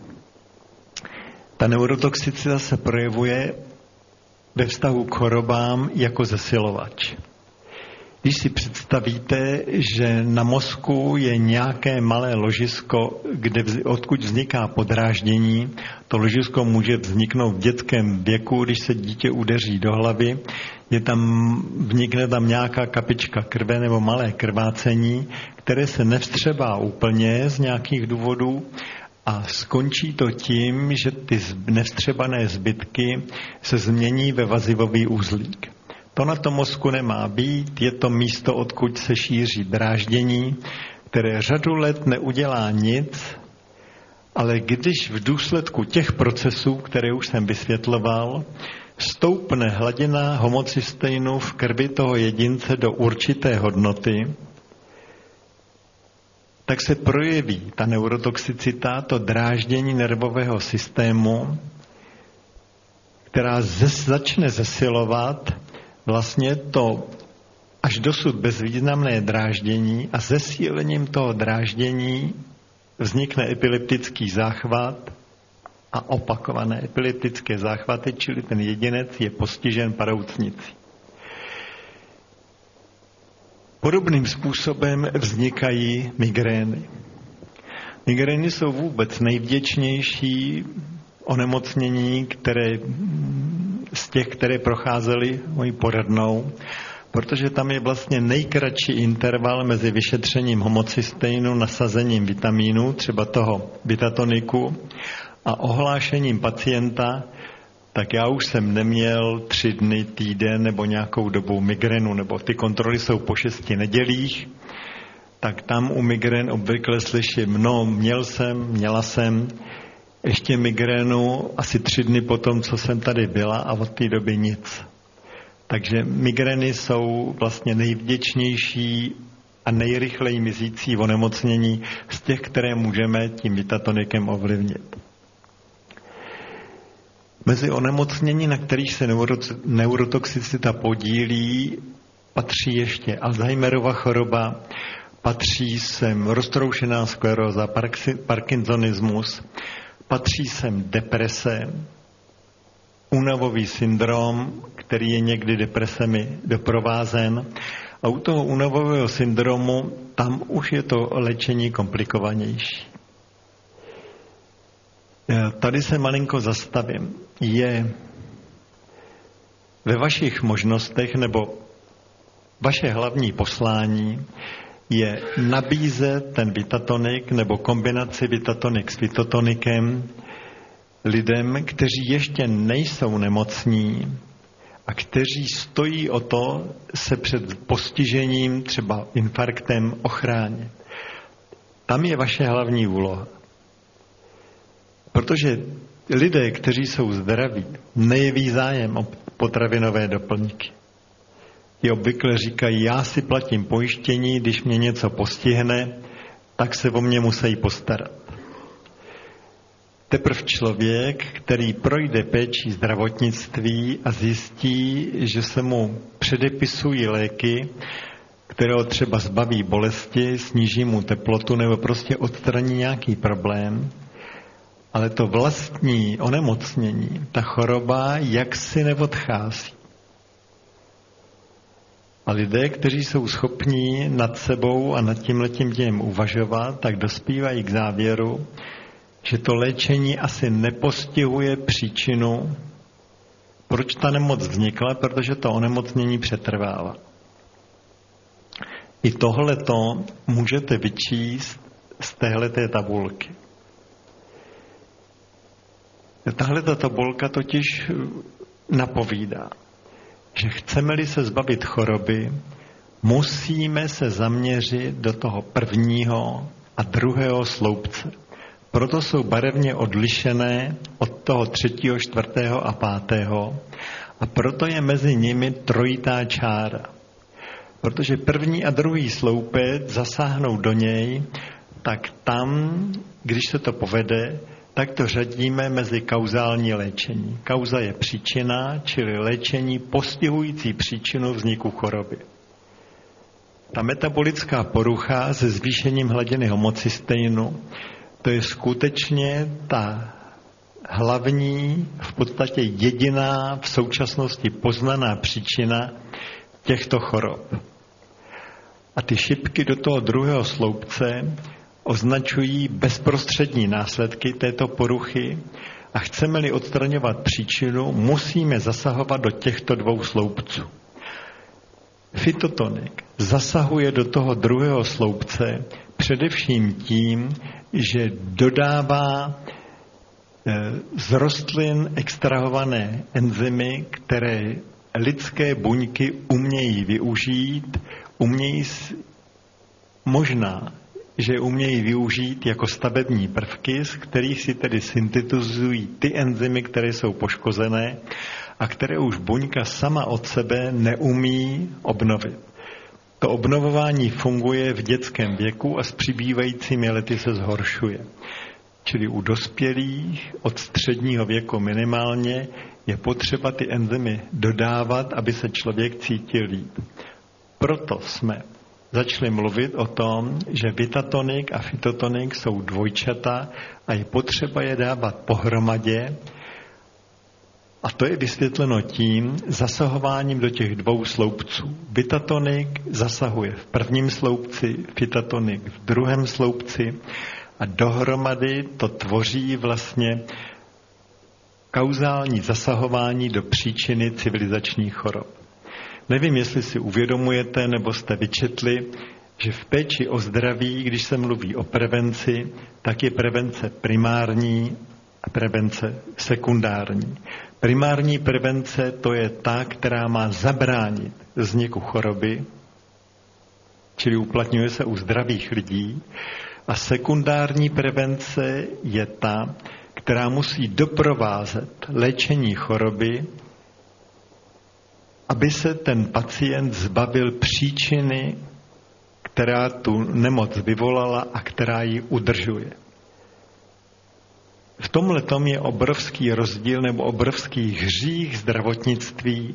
Ta neurotoxicita se projevuje ve vztahu k chorobám jako zesilovač. Když si představíte, že na mozku je nějaké malé ložisko, odkud vzniká podráždění, to ložisko může vzniknout v dětském věku, když se dítě udeří do hlavy, vnikne tam nějaká kapička krve nebo malé krvácení, které se nevstřebá úplně z nějakých důvodů a skončí to tím, že ty nevstřebané zbytky se změní ve vazivový uzlík. To na tom mozku nemá být, je to místo, odkud se šíří dráždění, které řadu let neudělá nic, ale když v důsledku těch procesů, které už jsem vysvětloval, stoupne hladina homocysteinu v krvi toho jedince do určité hodnoty, tak se projeví ta neurotoxicita, to dráždění nervového systému, která začne zesilovat vlastně to až dosud bezvýznamné dráždění a zesílením toho dráždění vznikne epileptický záchvat a opakované epileptické záchvaty, čili ten jedinec je postižen paroucnicí. Podobným způsobem vznikají migrény. Migrény jsou vůbec nejvděčnější onemocnění, z těch, které procházely mojí poradnou, protože tam je vlastně nejkratší interval mezi vyšetřením homocysteinu, nasazením vitamínu, třeba toho Vitatoniku, a ohlášením pacienta, tak já už jsem neměl 3 dny, týden nebo nějakou dobu migrénu, nebo ty kontroly jsou po 6 nedělích, tak tam u migrén obvykle slyším, měla jsem ještě migrénu asi 3 dny potom, co jsem tady byla a od té doby nic. Takže migrény jsou vlastně nejvděčnější a nejrychleji mizící onemocnění z těch, které můžeme tím Vitatonikem ovlivnit. Mezi onemocnění, na kterých se neurotoxicita podílí, patří ještě Alzheimerova choroba, patří sem roztroušená skleróza, parkinsonismus, patří sem deprese, únavový syndrom, který je někdy depresemi doprovázen. A u toho únavového syndromu tam už je to léčení komplikovanější. Tady se malinko zastavím. Je ve vašich možnostech, nebo vaše hlavní poslání je nabízet ten Vitatonik nebo kombinaci Vitatonik s Vitotonikem lidem, kteří ještě nejsou nemocní a kteří stojí o to se před postižením, třeba infarktem, ochránit. Tam je vaše hlavní úloha. Protože lidé, kteří jsou zdraví, nejeví zájem o potravinové doplňky. I obvykle říkají, já si platím pojištění, když mě něco postihne, tak se o mě musí postarat. Teprv člověk, který projde péčí zdravotnictví a zjistí, že se mu předepisují léky, které ho třeba zbaví bolesti, sníží mu teplotu nebo prostě odstraní nějaký problém, ale to vlastní onemocnění, ta choroba jaksi neodchází. A lidé, kteří jsou schopní nad sebou a nad tímhletím dějem uvažovat, tak dospívají k závěru, že to léčení asi nepostihuje příčinu, proč ta nemoc vznikla, protože to onemocnění přetrvává. I tohleto můžete vyčíst z téhleté tabulky. Tahleta tabulka totiž napovídá, že chceme-li se zbavit choroby, musíme se zaměřit do toho prvního a druhého sloupce. Proto jsou barevně odlišené od toho 3., 4. a 5. a proto je mezi nimi trojitá čára. Protože první a druhý sloupec zasáhnou do něj, tak tam, když se to povede, tak to řadíme mezi kauzální léčení. Kauza je příčina, čili léčení postihující příčinu vzniku choroby. Ta metabolická porucha se zvýšením hladiny homocysteinu, to je skutečně ta hlavní, v podstatě jediná v současnosti poznaná příčina těchto chorob. A ty šipky do toho druhého sloupce označují bezprostřední následky této poruchy a chceme-li odstraňovat příčinu, musíme zasahovat do těchto dvou sloupců. Fytotonik zasahuje do toho druhého sloupce především tím, že dodává z rostlin extrahované enzymy, které lidské buňky umějí využít, možná, že umějí využít jako stavební prvky, z kterých si tedy syntetizují ty enzymy, které jsou poškozené a které už buňka sama od sebe neumí obnovit. To obnovování funguje v dětském věku a s přibývajícími lety se zhoršuje. Čili u dospělých od středního věku minimálně je potřeba ty enzymy dodávat, aby se člověk cítil líp. Proto jsme začali mluvit o tom, že vitatonik a fytotonik jsou dvojčata a je potřeba je dávat pohromadě. A to je vysvětleno tím zasahováním do těch dvou sloupců. Vitatonik zasahuje v prvním sloupci, fytotonik v druhém sloupci a dohromady to tvoří vlastně kauzální zasahování do příčiny civilizačních chorob. Nevím, jestli si uvědomujete nebo jste vyčetli, že v péči o zdraví, když se mluví o prevenci, tak je prevence primární a prevence sekundární. Primární prevence to je ta, která má zabránit vzniku choroby, čili uplatňuje se u zdravých lidí, a sekundární prevence je ta, která musí doprovázet léčení choroby, aby se ten pacient zbavil příčiny, která tu nemoc vyvolala a která ji udržuje. V tomhletom je obrovský rozdíl nebo obrovský hřích zdravotnictví,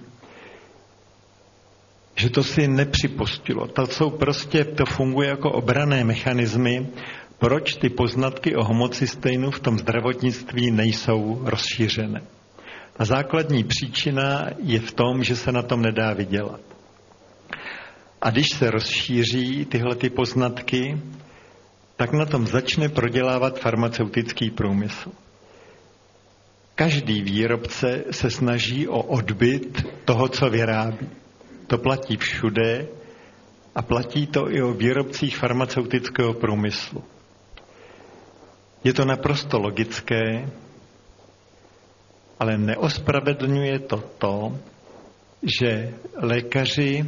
že to si nepřipustilo. To funguje jako obranné mechanismy, proč ty poznatky o homocysteinu v tom zdravotnictví nejsou rozšířené. A základní příčina je v tom, že se na tom nedá vydělat. A když se rozšíří tyhle ty poznatky, tak na tom začne prodělávat farmaceutický průmysl. Každý výrobce se snaží o odbyt toho, co vyrábí. To platí všude a platí to i o výrobcích farmaceutického průmyslu. Je to naprosto logické, ale neospravedlňuje to, že lékaři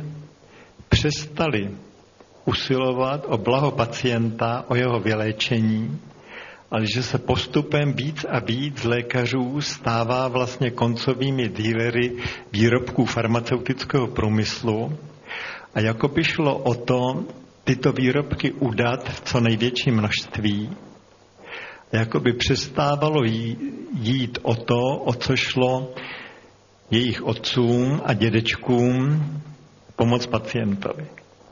přestali usilovat o blaho pacienta, o jeho vyléčení ale že se postupem víc a víc lékařů stává vlastně koncovými dílery výrobků farmaceutického průmyslu a jako by šlo o to tyto výrobky udat v co největším množství. Jako by přestávalo jít o to, o co šlo jejich otcům a dědečkům pomoc pacientovi.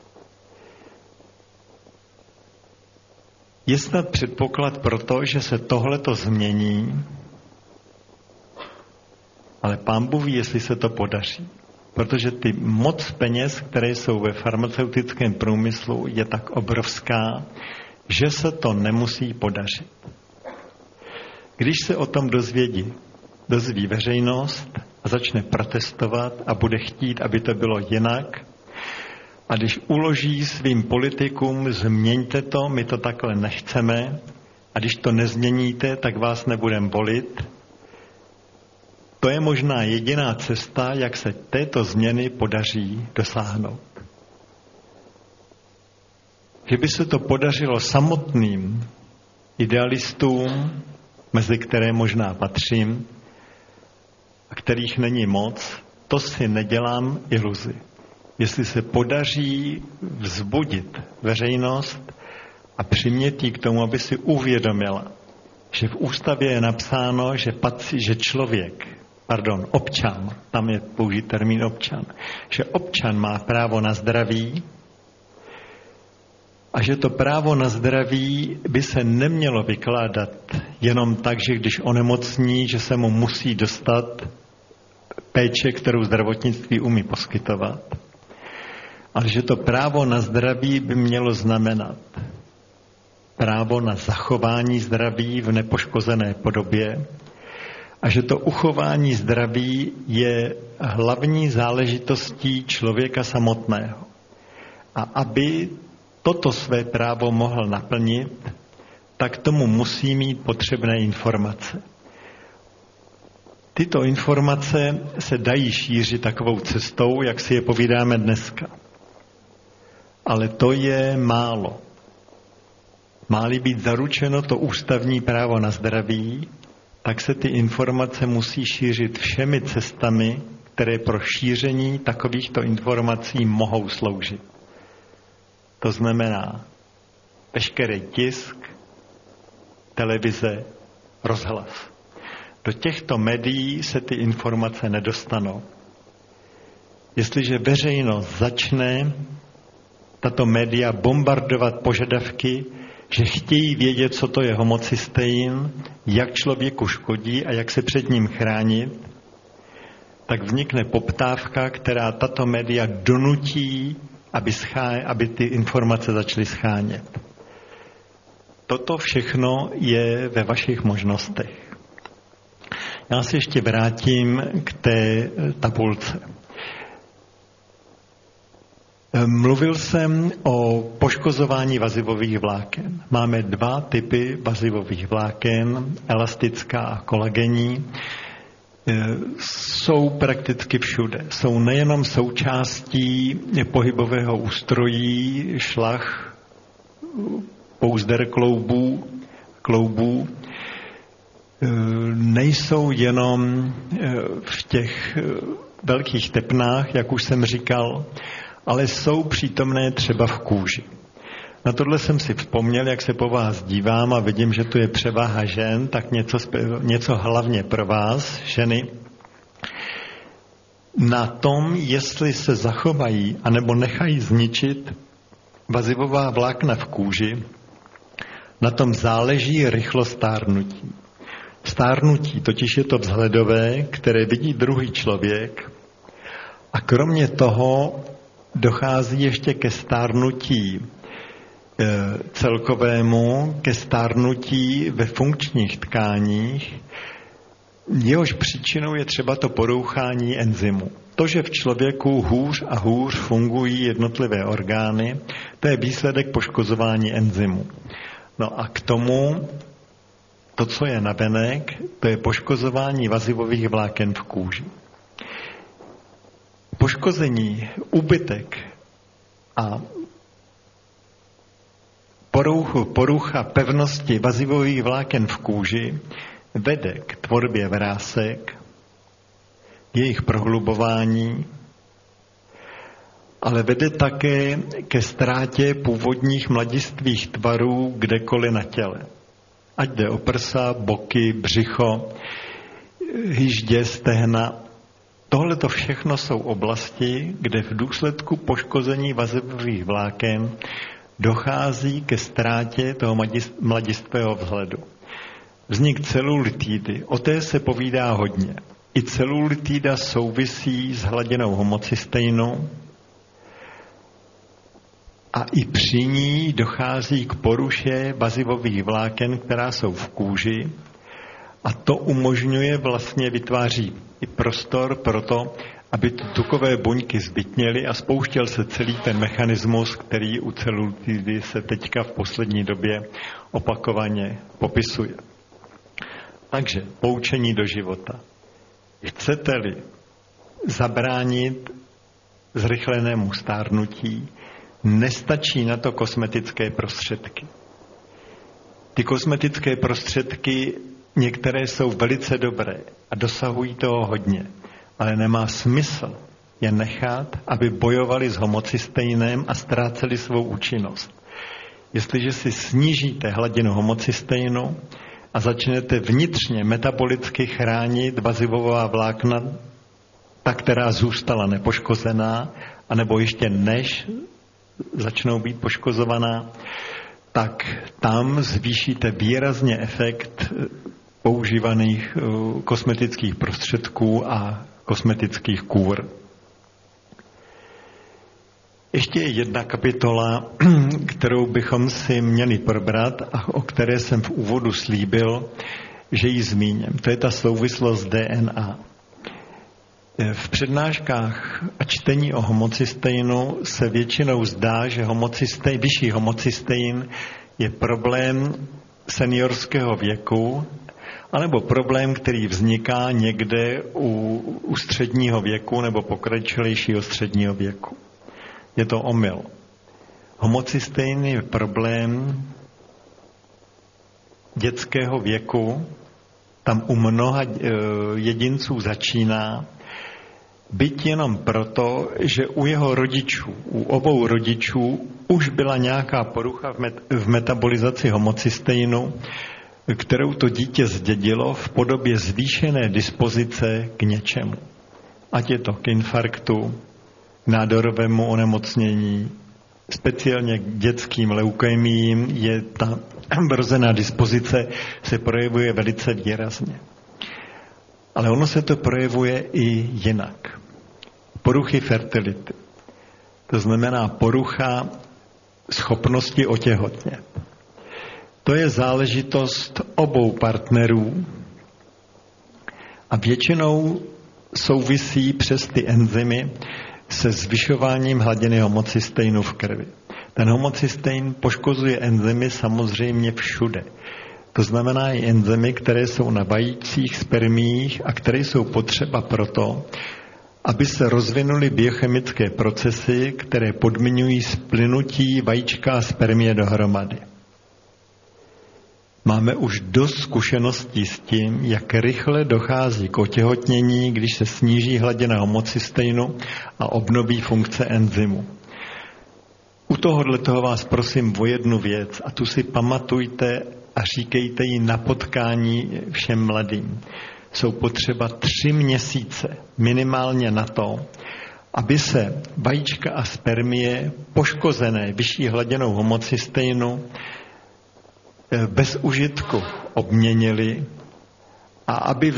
Je snad předpoklad pro to, že se tohleto změní, ale Pán Bůh ví, jestli se to podaří. Protože ty moc peněz, které jsou ve farmaceutickém průmyslu, je tak obrovská, že se to nemusí podařit. Když se o tom dozví veřejnost a začne protestovat a bude chtít, aby to bylo jinak, a když uloží svým politikům, změňte to, my to takhle nechceme, a když to nezměníte, tak vás nebudeme volit, to je možná jediná cesta, jak se této změny podaří dosáhnout. Kdyby se to podařilo samotným idealistům, mezi které možná patřím, a kterých není moc, to si nedělám iluzi. Jestli se podaří vzbudit veřejnost a přimět jí k tomu, aby si uvědomila, že v ústavě je napsáno, že občan, tam je použit termín občan, že občan má právo na zdraví a že to právo na zdraví by se nemělo vykládat jenom tak, že když onemocní, že se mu musí dostat péče, kterou zdravotnictví umí poskytovat, ale že to právo na zdraví by mělo znamenat právo na zachování zdraví v nepoškozené podobě a že to uchování zdraví je hlavní záležitostí člověka samotného. A aby toto své právo mohl naplnit, tak tomu musí mít potřebné informace. Tyto informace se dají šířit takovou cestou, jak si je povídáme dneska. Ale to je málo. Má-li být zaručeno to ústavní právo na zdraví, tak se ty informace musí šířit všemi cestami, které pro šíření takovýchto informací mohou sloužit. To znamená veškerý tisk, televize, rozhlas. Do těchto médií se ty informace nedostanou. Jestliže veřejnost začne tato média bombardovat požadavky, že chtějí vědět, co to je homocystein, jak člověku škodí a jak se před ním chránit, tak vznikne poptávka, která tato média donutí, aby ty informace začaly schánět. Toto všechno je ve vašich možnostech. Já se ještě vrátím k té tabulce. Mluvil jsem o poškozování vazivových vláken. Máme 2 typy vazivových vláken, elastická a kolagenní. Jsou prakticky všude. Jsou nejenom součástí pohybového ústrojí, šlach, pouzder kloubů. Nejsou jenom v těch velkých tepnách, jak už jsem říkal, ale jsou přítomné třeba v kůži. Na tohle jsem si vzpomněl, jak se po vás dívám a vidím, že tu je převaha žen, tak něco hlavně pro vás, ženy. Na tom, jestli se zachovají anebo nechají zničit vazivová vlákna v kůži, na tom záleží rychlost stárnutí. Stárnutí totiž je to vzhledové, které vidí druhý člověk a kromě toho dochází ještě ke stárnutí celkovému, ke stárnutí ve funkčních tkáních, jehož příčinou je třeba to porouchání enzymu. To, že v člověku hůř a hůř fungují jednotlivé orgány, to je výsledek poškozování enzymu. No a k tomu, to, co je navenek, to je poškozování vazivových vláken v kůži. Poškození, úbytek a porucha pevnosti vazivových vláken v kůži vede k tvorbě vrásek, jejich prohlubování, ale vede také ke ztrátě původních mladistvých tvarů kdekoliv na těle. Ať jde o prsa, boky, břicho, hyždě, stehna. Tohle to všechno jsou oblasti, kde v důsledku poškození vazivových vláken dochází ke ztrátě toho mladistvého vzhledu. Vznik celulitidy, o té se povídá hodně. I celulitida souvisí s hladinou homocysteinu a i při ní dochází k poruše vazivových vláken, která jsou v kůži, a to umožňuje, vlastně vytváří i prostor pro to, aby ty tukové buňky zbytněly a spouštěl se celý ten mechanismus, který u celulitidy se teďka v poslední době opakovaně popisuje. Takže poučení do života. Chcete-li zabránit zrychlenému stárnutí, nestačí na to kosmetické prostředky. Ty kosmetické prostředky některé jsou velice dobré a dosahují toho hodně, ale nemá smysl je nechat, aby bojovali s homocysteinem a ztráceli svou účinnost. Jestliže si snížíte hladinu homocysteinu a začnete vnitřně metabolicky chránit vazivová vlákna, ta, která zůstala nepoškozená, anebo ještě než začnou být poškozovaná, tak tam zvýšíte výrazně efekt používaných kosmetických prostředků a kosmetických kůr. Ještě je jedna kapitola, kterou bychom si měli probrat a o které jsem v úvodu slíbil, že ji zmíním. To je ta souvislost DNA. V přednáškách a čtení o homocysteinu se většinou zdá, že vyšší homocystein je problém seniorského věku, anebo problém, který vzniká někde u středního věku nebo pokročilejšího středního věku. Je to omyl. Homocystein je problém dětského věku, tam u mnoha jedinců začíná, byť jenom proto, že u jeho rodičů, u obou rodičů už byla nějaká porucha v metabolizaci homocysteinu, kterou to dítě zdědilo v podobě zvýšené dispozice k něčemu. Ať je to k infarktu, k nádorovému onemocnění, speciálně k dětským leukémiím, je ta vrozená dispozice se projevuje velice výrazně. Ale ono se to projevuje i jinak. Poruchy fertility. To znamená porucha schopnosti otěhotnět. To je záležitost obou partnerů a většinou souvisí přes ty enzymy se zvyšováním hladiny homocysteinu v krvi. Ten homocystein poškozuje enzymy samozřejmě všude. To znamená i enzymy, které jsou na vajících, spermiích a které jsou potřeba proto, aby se rozvinuly biochemické procesy, které podmiňují splynutí vajíčka a spermie dohromady. Máme už dost zkušeností s tím, jak rychle dochází k otěhotnění, když se sníží hladina homocysteinu a obnoví funkce enzymu. U toho vás prosím o jednu věc a tu si pamatujte a říkejte ji na potkání všem mladým. Jsou potřeba 3 měsíce minimálně na to, aby se vajíčka a spermie poškozené vyšší hladinou homocysteinu bez užitku obměnili a aby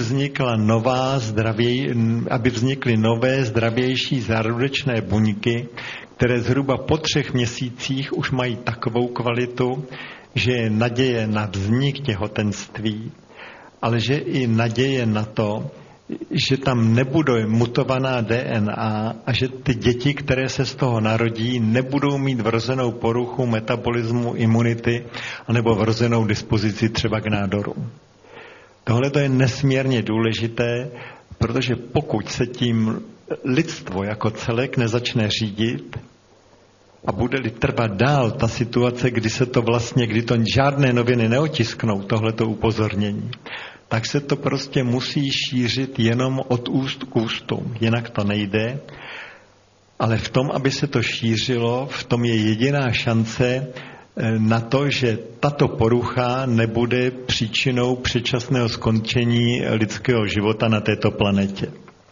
vznikly nové zdravější zárodečné buňky, které zhruba po 3 měsících už mají takovou kvalitu, že je naděje na vznik těhotenství, ale že i naděje na to, že tam nebude mutovaná DNA a že ty děti, které se z toho narodí, nebudou mít vrozenou poruchu metabolismu, imunity anebo vrozenou dispozici třeba k nádorům. Tohle to je nesmírně důležité, protože pokud se tím lidstvo jako celek nezačne řídit, a bude-li trvat dál ta situace, kdy to žádné noviny neotisknou, tohleto upozornění, tak se to prostě musí šířit jenom od úst k ústům, jinak to nejde. Ale v tom, aby se to šířilo, v tom je jediná šance na to, že tato porucha nebude příčinou předčasného skončení lidského života na této planetě.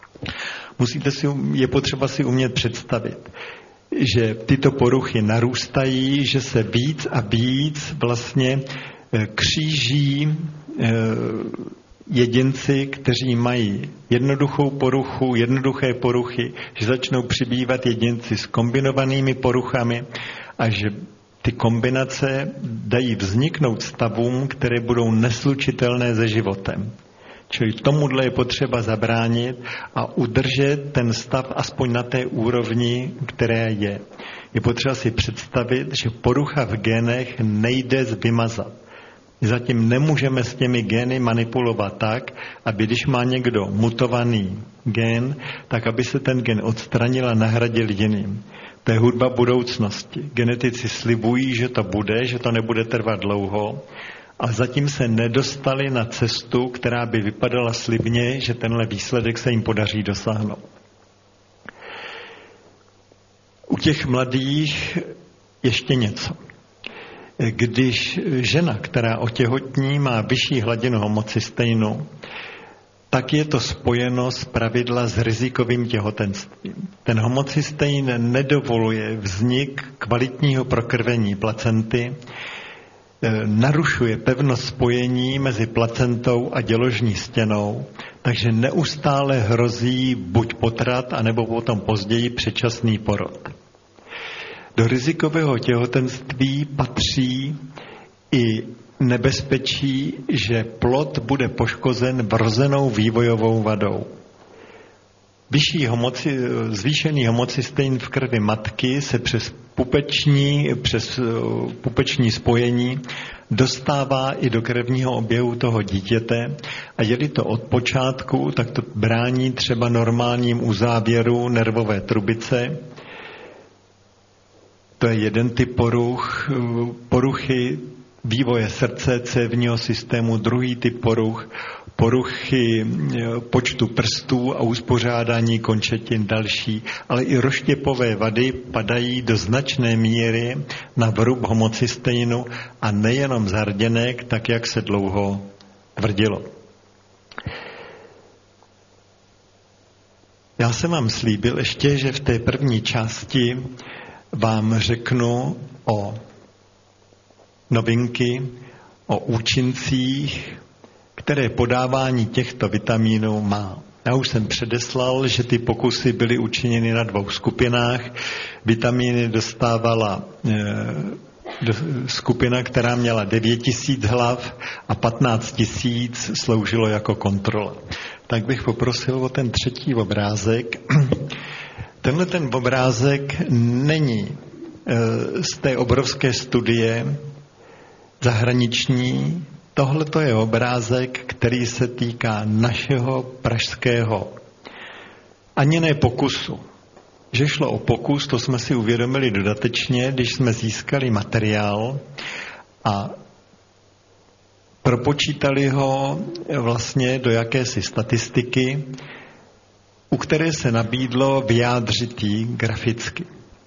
Je potřeba si umět představit, že tyto poruchy narůstají, že se víc a víc vlastně kříží jedinci, kteří mají jednoduché poruchy, že začnou přibývat jedinci s kombinovanými poruchami a že ty kombinace dají vzniknout stavům, které budou neslučitelné se životem. Čili tomuhle je potřeba zabránit a udržet ten stav aspoň na té úrovni, která je. Je potřeba si představit, že porucha v genech nejde vymazat. Zatím nemůžeme s těmi gény manipulovat tak, aby když má někdo mutovaný gen, tak aby se ten gen odstranil a nahradil jiným. To je hudba budoucnosti. Genetici slibují, že to bude, že to nebude trvat dlouho, a zatím se nedostali na cestu, která by vypadala slibně, že tenhle výsledek se jim podaří dosáhnout. U těch mladých ještě něco. Když žena, která otěhotní, má vyšší hladinu homocysteinu, tak je to spojeno zpravidla s rizikovým těhotenstvím. Ten homocystein nedovoluje vznik kvalitního prokrvení placenty, narušuje pevnost spojení mezi placentou a děložní stěnou, takže neustále hrozí buď potrat, anebo potom později předčasný porod. Do rizikového těhotenství patří i nebezpečí, že plod bude poškozen vrozenou vývojovou vadou. Zvýšený homocystein v krvi matky se přes pupeční spojení dostává i do krevního oběhu toho dítěte a je-li to od počátku, tak to brání třeba normálním uzávěru nervové trubice. To je jeden typ poruchy vývoje srdce, cévního systému, druhý typ poruchy počtu prstů a uspořádání končetin další, ale i rozštěpové vady padají do značné míry na vrub homocysteinu a nejenom z hrděnek, tak jak se dlouho tvrdilo. Já jsem vám slíbil ještě, že v té první části vám řeknu o novinky, o účincích, které podávání těchto vitamínů má. Já už jsem předeslal, že ty pokusy byly učiněny na 2 skupinách. Vitamíny dostávala skupina, která měla 9 000 hlav a 15 000 sloužilo jako kontrola. Tak bych poprosil o ten třetí obrázek. Tenhle ten obrázek není z té obrovské studie zahraniční. Tohle to je obrázek, který se týká našeho pražského ani ne pokusu. Že šlo o pokus, to jsme si uvědomili dodatečně, když jsme získali materiál a propočítali ho vlastně do jakési statistiky, u které se nabídlo vyjádřit ji graficky.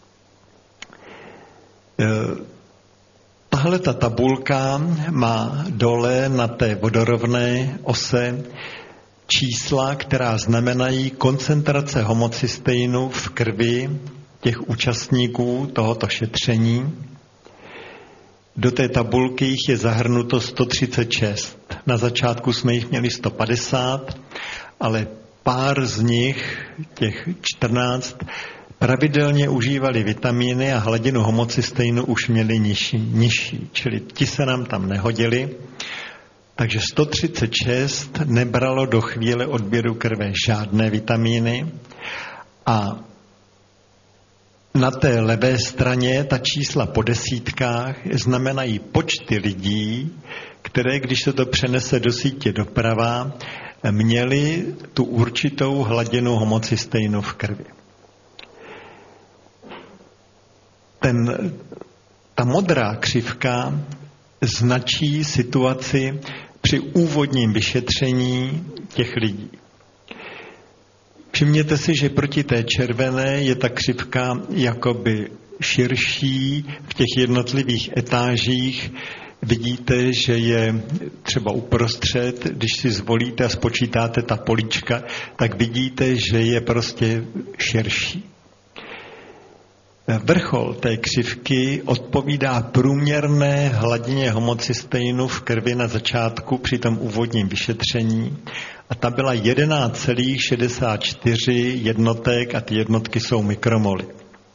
Tahle ta tabulka má dole na té vodorovné ose čísla, která znamenají koncentrace homocysteinu v krvi těch účastníků tohoto šetření. Do té tabulky jich je zahrnuto 136. Na začátku jsme jich měli 150, ale pár z nich, těch 14, pravidelně užívali vitamíny a hladinu homocysteinu už měli nižší, čili ti se nám tam nehodili. Takže 136 nebralo do chvíle odběru krve žádné vitamíny a na té levé straně ta čísla po desítkách znamenají počty lidí, které, když se to přenese do sítě doprava, měli tu určitou hladinu homocysteinu v krvi. ta modrá křivka značí situaci při úvodním vyšetření těch lidí. Všimněte si, že proti té červené je ta křivka jakoby širší v těch jednotlivých etážích. Vidíte, že je třeba uprostřed, když si zvolíte a spočítáte ta políčka, tak vidíte, že je prostě širší. Vrchol té křivky odpovídá průměrné hladině homocysteinu v krvi na začátku při tom úvodním vyšetření a ta byla 11,64 jednotek a ty jednotky jsou mikromoly.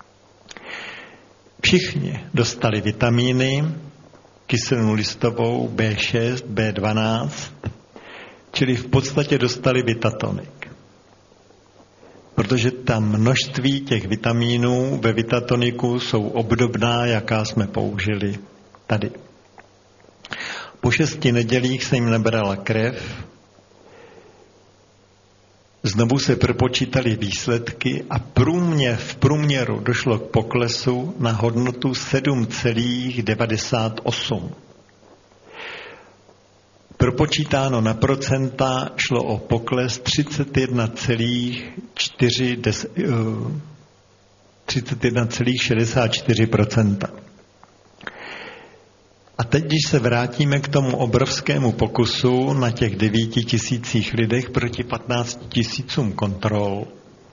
Všichni dostali vitamíny, kyselinu listovou, B6, B12, čili v podstatě dostali vitatonik. Protože ta množství těch vitamínů ve vitatoniku jsou obdobná, jaká jsme použili tady. Po 6 nedělích se jim nabrala krev, znovu se propočítali výsledky a v průměru došlo k poklesu na hodnotu 7,98. Propočítáno na procenta šlo o pokles 31,64%. A teď, když se vrátíme k tomu obrovskému pokusu na těch 9 000 lidech proti 15 000 kontrol,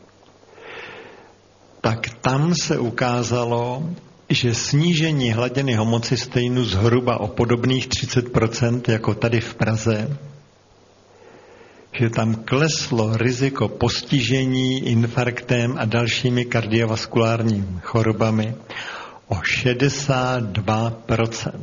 tak tam se ukázalo, že snížení hladiny homocysteinu zhruba o podobných 30%, jako tady v Praze, že tam kleslo riziko postižení infarktem a dalšími kardiovaskulárními chorobami o 62%.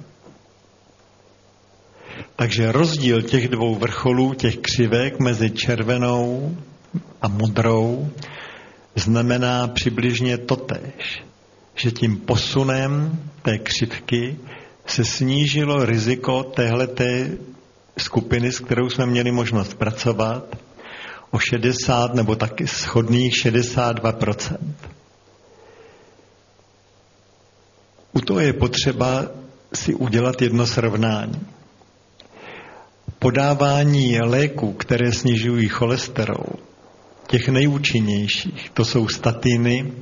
Takže rozdíl těch dvou vrcholů, těch křivek mezi červenou a modrou znamená přibližně totéž, že tím posunem té křivky se snížilo riziko téhleté skupiny, s kterou jsme měli možnost pracovat, o 60 nebo taky shodných 62%. U toho je potřeba si udělat jedno srovnání. Podávání léků, které snižují cholesterol, těch nejúčinnějších, to jsou statiny,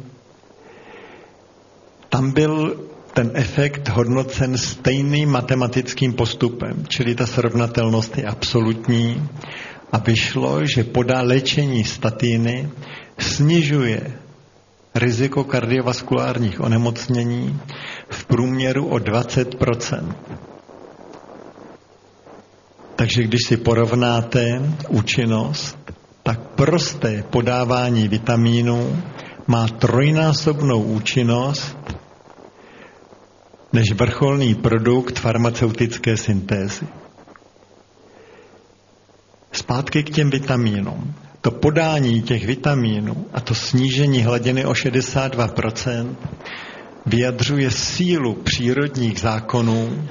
tam byl ten efekt hodnocen stejným matematickým postupem, čili ta srovnatelnost je absolutní a vyšlo, že léčení statiny snižuje riziko kardiovaskulárních onemocnění v průměru o 20%. Takže když si porovnáte účinnost, tak prosté podávání vitamínů má 3násobnou účinnost než vrcholný produkt farmaceutické syntézy. Zpátky k těm vitamínům. To podání těch vitamínů a to snížení hladiny o 62% vyjadřuje sílu přírodních zákonů,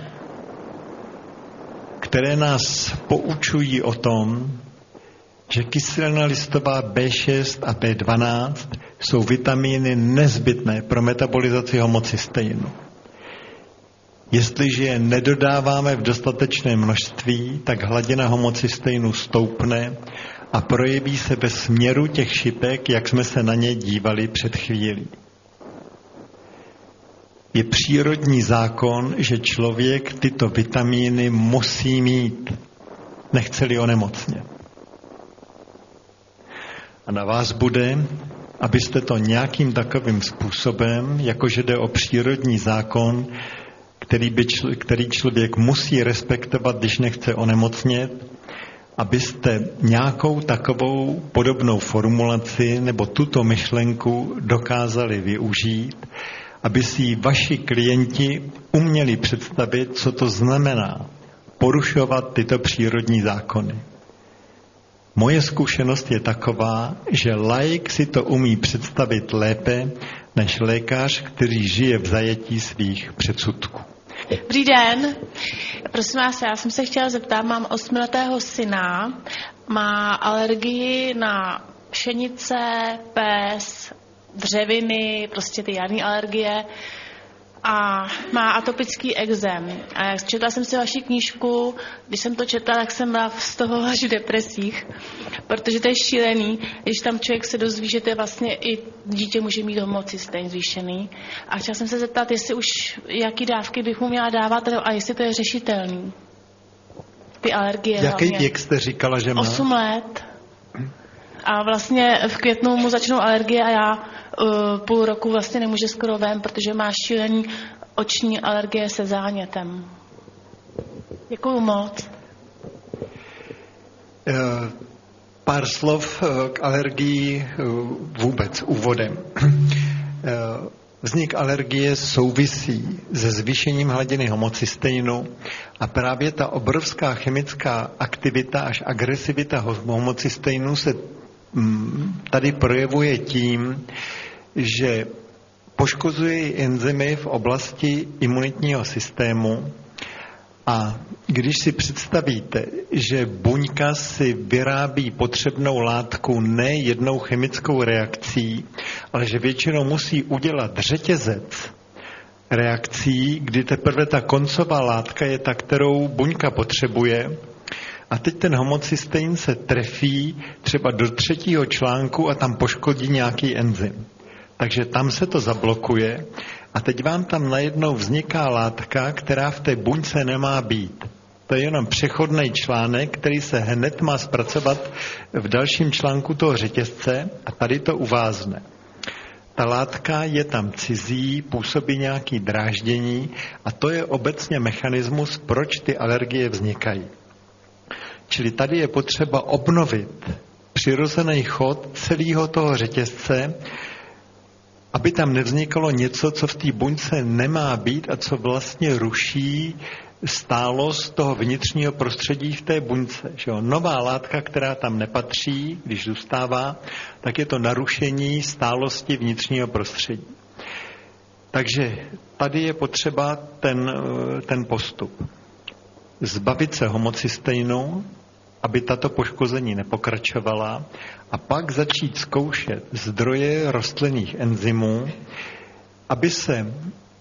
které nás poučují o tom, že kyselina listová B6 a B12 jsou vitamíny nezbytné pro metabolizaci homocysteinu. Jestliže je nedodáváme v dostatečném množství, tak hladina homocysteinu stoupne a projeví se ve směru těch šipek, jak jsme se na ně dívali před chvílí. Je přírodní zákon, že člověk tyto vitamíny musí mít, nechce-li onemocnět. A na vás bude, abyste to nějakým takovým způsobem, jakože jde o přírodní zákon, který člověk musí respektovat, když nechce onemocnět, abyste nějakou takovou podobnou formulaci nebo tuto myšlenku dokázali využít, aby si vaši klienti uměli představit, co to znamená porušovat tyto přírodní zákony. Moje zkušenost je taková, že laik si to umí představit lépe než lékař, který žije v zajetí svých předsudků. Dobrý den. Prosím vás, já jsem se chtěla zeptat, mám 8letého syna, má alergii na pšenice, pes, dřeviny, prostě ty jarní alergie. a má atopický ekzém. A četla jsem si vaši knížku, když jsem to četla, tak jsem byla z toho až v depresích, protože to je šílený, když tam člověk se dozví, že to je vlastně i dítě může mít homocystein zvýšený. A chtěla jsem se zeptat, jestli už jaký dávky bych mu měla dávat a jestli to je řešitelný. Ty alergie. Jaký věk jste říkala, že má? 8 let. A vlastně v květnu mu začnou alergie a já půl roku vlastně nemůže skoro ven, protože má šílený oční alergie se zánětem. Děkuju moc. Pár slov k alergii vůbec úvodem. Vznik alergie souvisí se zvýšením hladiny homocysteinu a právě ta obrovská chemická aktivita až agresivita homocysteinu se tady projevuje tím, že poškozuje enzymy v oblasti imunitního systému. A když si představíte, že buňka si vyrábí potřebnou látku ne jednou chemickou reakcí, ale že většinou musí udělat řetězec reakcí, kdy teprve ta koncová látka je ta, kterou buňka potřebuje, a teď ten homocystein se trefí třeba do 3. článku a tam poškodí nějaký enzym. Takže tam se to zablokuje a teď vám tam najednou vzniká látka, která v té buňce nemá být. To je jenom přechodný článek, který se hned má zpracovat v dalším článku toho řetězce a tady to uvázne. Ta látka je tam cizí, působí nějaké dráždění a to je obecně mechanismus, proč ty alergie vznikají. Čili tady je potřeba obnovit přirozený chod celého toho řetězce, aby tam nevznikalo něco, co v té buňce nemá být a co vlastně ruší stálost toho vnitřního prostředí v té buňce. Že jo? Nová látka, která tam nepatří, když zůstává, tak je to narušení stálosti vnitřního prostředí. Takže tady je potřeba ten postup. Zbavit se homocysteinu, aby tato poškození nepokračovala, a pak začít zkoušet zdroje rostlinných enzymů, aby se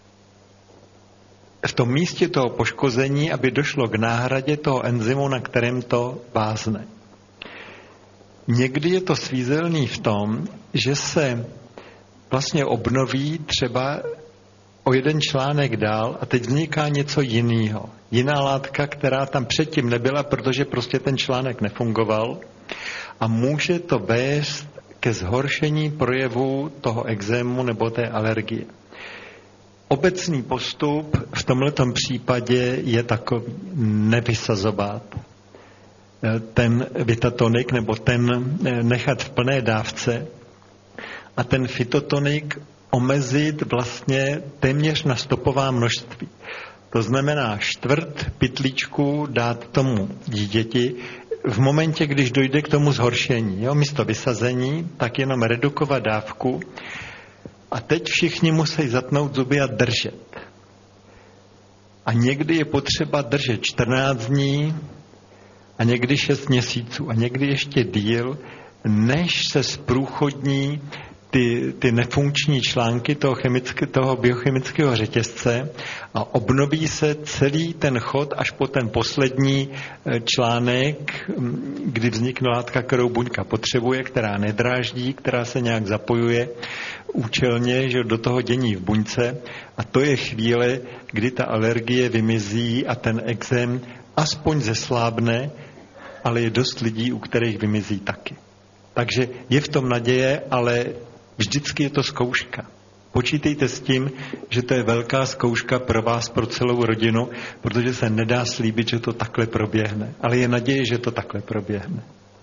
v tom místě toho poškození, aby došlo k náhradě toho enzymu, na kterém to vázne. Někdy je to svízelný v tom, že se vlastně obnoví třeba o jeden článek dál a teď vzniká něco jiného. Jiná látka, která tam předtím nebyla, protože prostě ten článek nefungoval a může to vést ke zhoršení projevu toho ekzému nebo té alergie. Obecný postup v tomhletom případě je takový: nevysazovat ten vitatonik nebo ten nechat v plné dávce a ten fytotonik omezit vlastně téměř na stopová množství. To znamená 1/4 pytlíčku dát tomu dítěti v momentě, když dojde k tomu zhoršení. Jo? Místo vysazení, tak jenom redukovat dávku. A teď všichni musí zatnout zuby a držet. A někdy je potřeba držet 14 dní a někdy 6 měsíců a někdy ještě díl, než se zprůchodní ty nefunkční články toho biochemického řetězce a obnoví se celý ten chod až po ten poslední článek, kdy vznikne látka, kterou buňka potřebuje, která nedráždí, která se nějak zapojuje účelně, že do toho dění v buňce, a to je chvíle, kdy ta alergie vymizí a ten ekzém aspoň zeslábne, ale je dost lidí, u kterých vymizí taky. Takže je v tom naděje, ale vždycky je to zkouška. Počítejte s tím, že to je velká zkouška pro vás, pro celou rodinu, protože se nedá slíbit, že to takhle proběhne. Ale je naděje, že to takhle proběhne.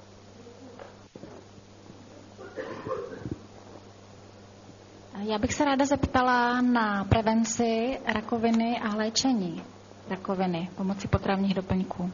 Já bych se ráda zeptala na prevenci rakoviny a léčení rakoviny pomocí potravních doplňků.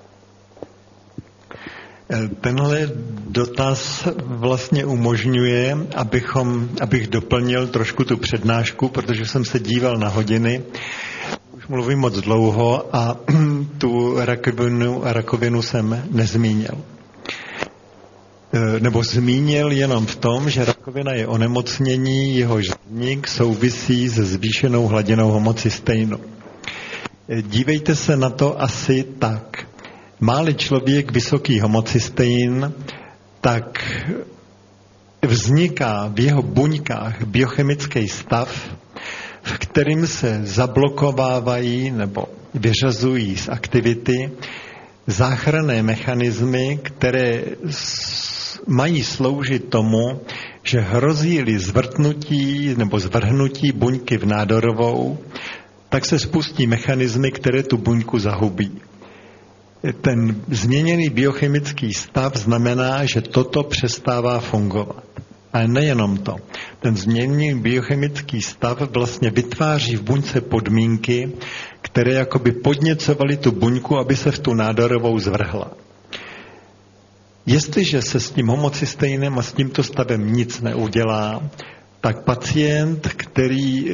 Tenhle dotaz vlastně umožňuje, abych doplnil trošku tu přednášku, protože jsem se díval na hodiny. Už mluvím moc dlouho a tu rakovinu jsem nezmínil. nebo zmínil jenom v tom, že rakovina je onemocnění, jehož vznik souvisí se zvýšenou hladinou homocysteinu. Dívejte se na to asi tak. Má-li člověk vysoký homocystein, tak vzniká v jeho buňkách biochemický stav, v kterým se zablokovávají nebo vyřazují z aktivity záchranné mechanismy, které mají sloužit tomu, že hrozí-li zvrtnutí nebo zvrhnutí buňky v nádorovou, tak se spustí mechanismy, které tu buňku zahubí. Ten změněný biochemický stav znamená, že toto přestává fungovat. Ale nejenom to. Ten změněný biochemický stav vlastně vytváří v buňce podmínky, které jakoby podněcovaly tu buňku, aby se v tu nádorovou zvrhla. Jestliže se s tím homocysteinem a s tímto stavem nic neudělá, tak pacient, který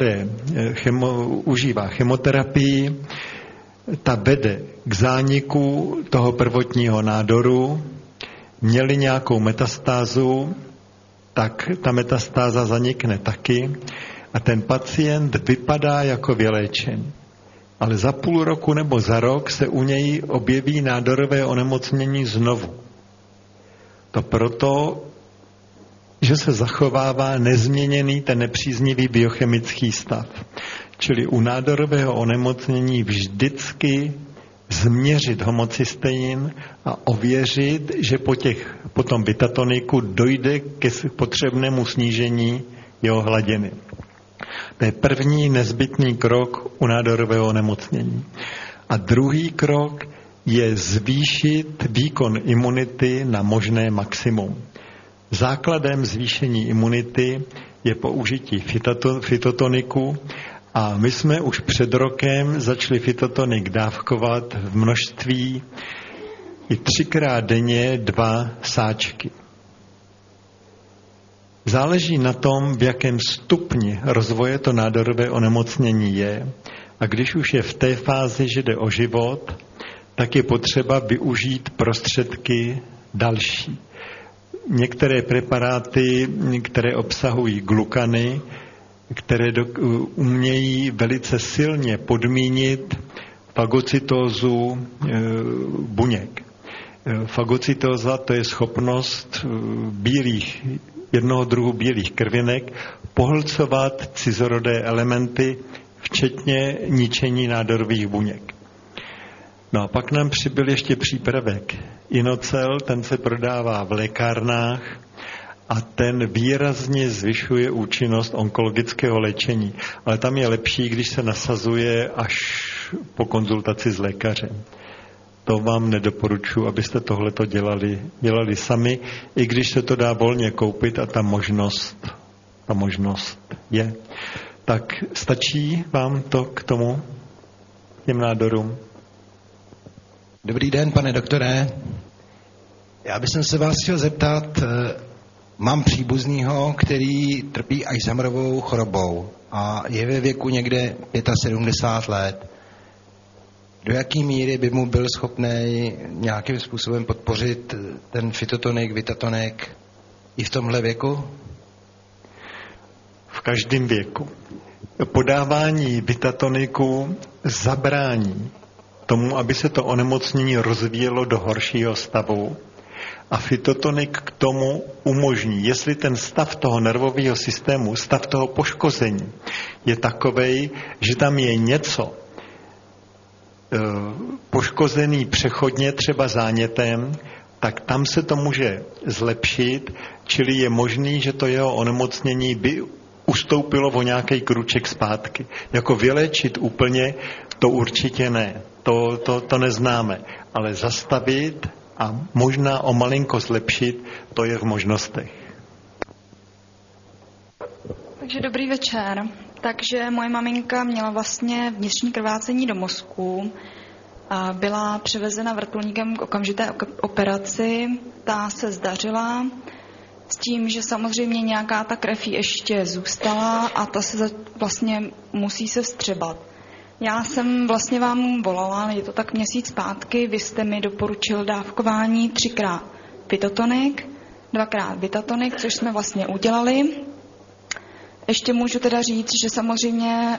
užívá chemoterapii, ta vede k zániku toho prvotního nádoru, měli nějakou metastázu, tak ta metastáza zanikne taky a ten pacient vypadá jako vyléčený. Ale za půl roku nebo za rok se u něj objeví nádorové onemocnění znovu. To proto, že se zachovává nezměněný ten nepříznivý biochemický stav. Čili u nádorového onemocnění vždycky změřit homocystein a ověřit, že po tom vitatoniku dojde ke potřebnému snížení jeho hladiny. To je první nezbytný krok u nádorového onemocnění. A druhý krok je zvýšit výkon imunity na možné maximum. Základem zvýšení imunity je použití fytotoniku a my jsme už před rokem začali fytotonik dávkovat v množství i 3krát denně 2 sáčky. Záleží na tom, v jakém stupni rozvoje to nádorové onemocnění je a když už je v té fázi, že jde o život, tak je potřeba využít prostředky další. Některé preparáty, které obsahují glukany, které umějí velice silně podmínit fagocytózu buněk. Fagocytóza to je schopnost jednoho druhu bílých krvinek pohlcovat cizorodé elementy, včetně ničení nádorových buněk. No a pak nám přibyl ještě přípravek Inocel, ten se prodává v lékárnách a ten výrazně zvyšuje účinnost onkologického léčení. Ale tam je lepší, když se nasazuje až po konzultaci s lékařem. To vám nedoporučuji, abyste tohleto dělali sami, i když se to dá volně koupit a ta možnost je. Tak stačí vám to k tomu, těm nádorům? Dobrý den, pane doktore. Já bych se vás chtěl zeptat, mám příbuznýho, který trpí Alzheimerovou chorobou a je ve věku někde 75 let. Do jaký míry by mu byl schopný nějakým způsobem podpořit ten fytotonik, vitatonik i v tomhle věku? V každém věku. Podávání vitatoniku zabrání tomu, aby se to onemocnění rozvíjelo do horšího stavu. A fytotonik k tomu umožní, jestli ten stav toho nervového systému, stav toho poškození je takovej, že tam je něco poškozený přechodně třeba zánětem, tak tam se to může zlepšit, čili je možný, že to jeho onemocnění by ustoupilo o nějaký kruček zpátky. Jako vyléčit úplně, to určitě ne. To neznáme. Ale zastavit a možná o malinko zlepšit, to je v možnostech. Takže dobrý večer. Takže moje maminka měla vlastně vnitřní krvácení do mozku. A byla převezena vrtulníkem k okamžité operaci. Ta se zdařila s tím, že samozřejmě nějaká ta krev ještě zůstala a ta se vlastně musí se vstřebat. Já jsem vlastně vám volala, je to tak měsíc zpátky, vy jste mi doporučil dávkování 3x Vitatonik, 2x Vitatonik, což jsme vlastně udělali. Ještě můžu teda říct, že samozřejmě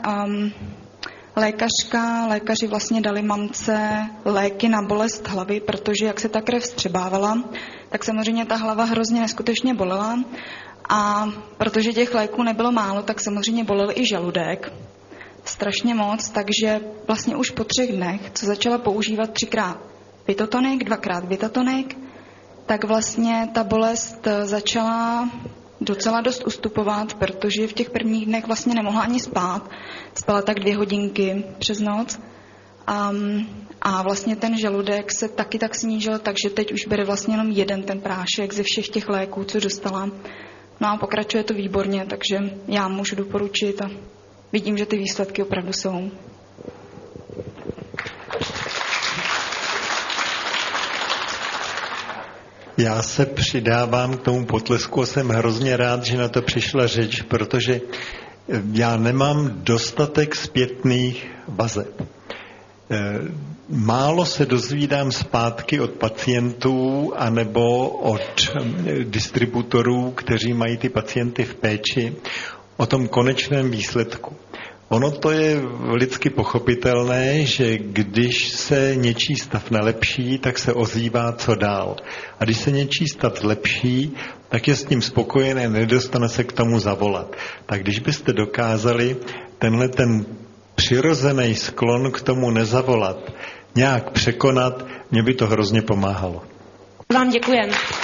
lékaři vlastně dali mamce léky na bolest hlavy, protože jak se ta krev vstřebávala, tak samozřejmě ta hlava hrozně neskutečně bolela. A protože těch léků nebylo málo, tak samozřejmě bolel i žaludek. Strašně moc, takže vlastně už po 3 dnech, co začala používat 3x Vitatonik, 2x Vitatonik, tak vlastně ta bolest začala docela dost ustupovat, protože v těch prvních dnech vlastně nemohla ani spát. Spala tak 2 hodinky přes noc. A vlastně ten žaludek se taky tak snížil, takže teď už bere vlastně jenom 1 ten prášek ze všech těch léků, co dostala. No a pokračuje to výborně, takže já můžu doporučit a vidím, že ty výsledky opravdu jsou. Já se přidávám k tomu potlesku a jsem hrozně rád, že na to přišla řeč, protože já nemám dostatek zpětných vazeb. Málo se dozvídám zpátky od pacientů anebo od distributorů, kteří mají ty pacienty v péči, o tom konečném výsledku. Ono to je lidsky pochopitelné, že když se něčí stav nelepší, tak se ozývá, co dál. A když se něčí stav zlepší, tak je s tím spokojené, nedostane se k tomu zavolat. Tak když byste dokázali tenhle ten přirozený sklon k tomu nezavolat nějak překonat, mě by to hrozně pomáhalo. Vám děkujeme.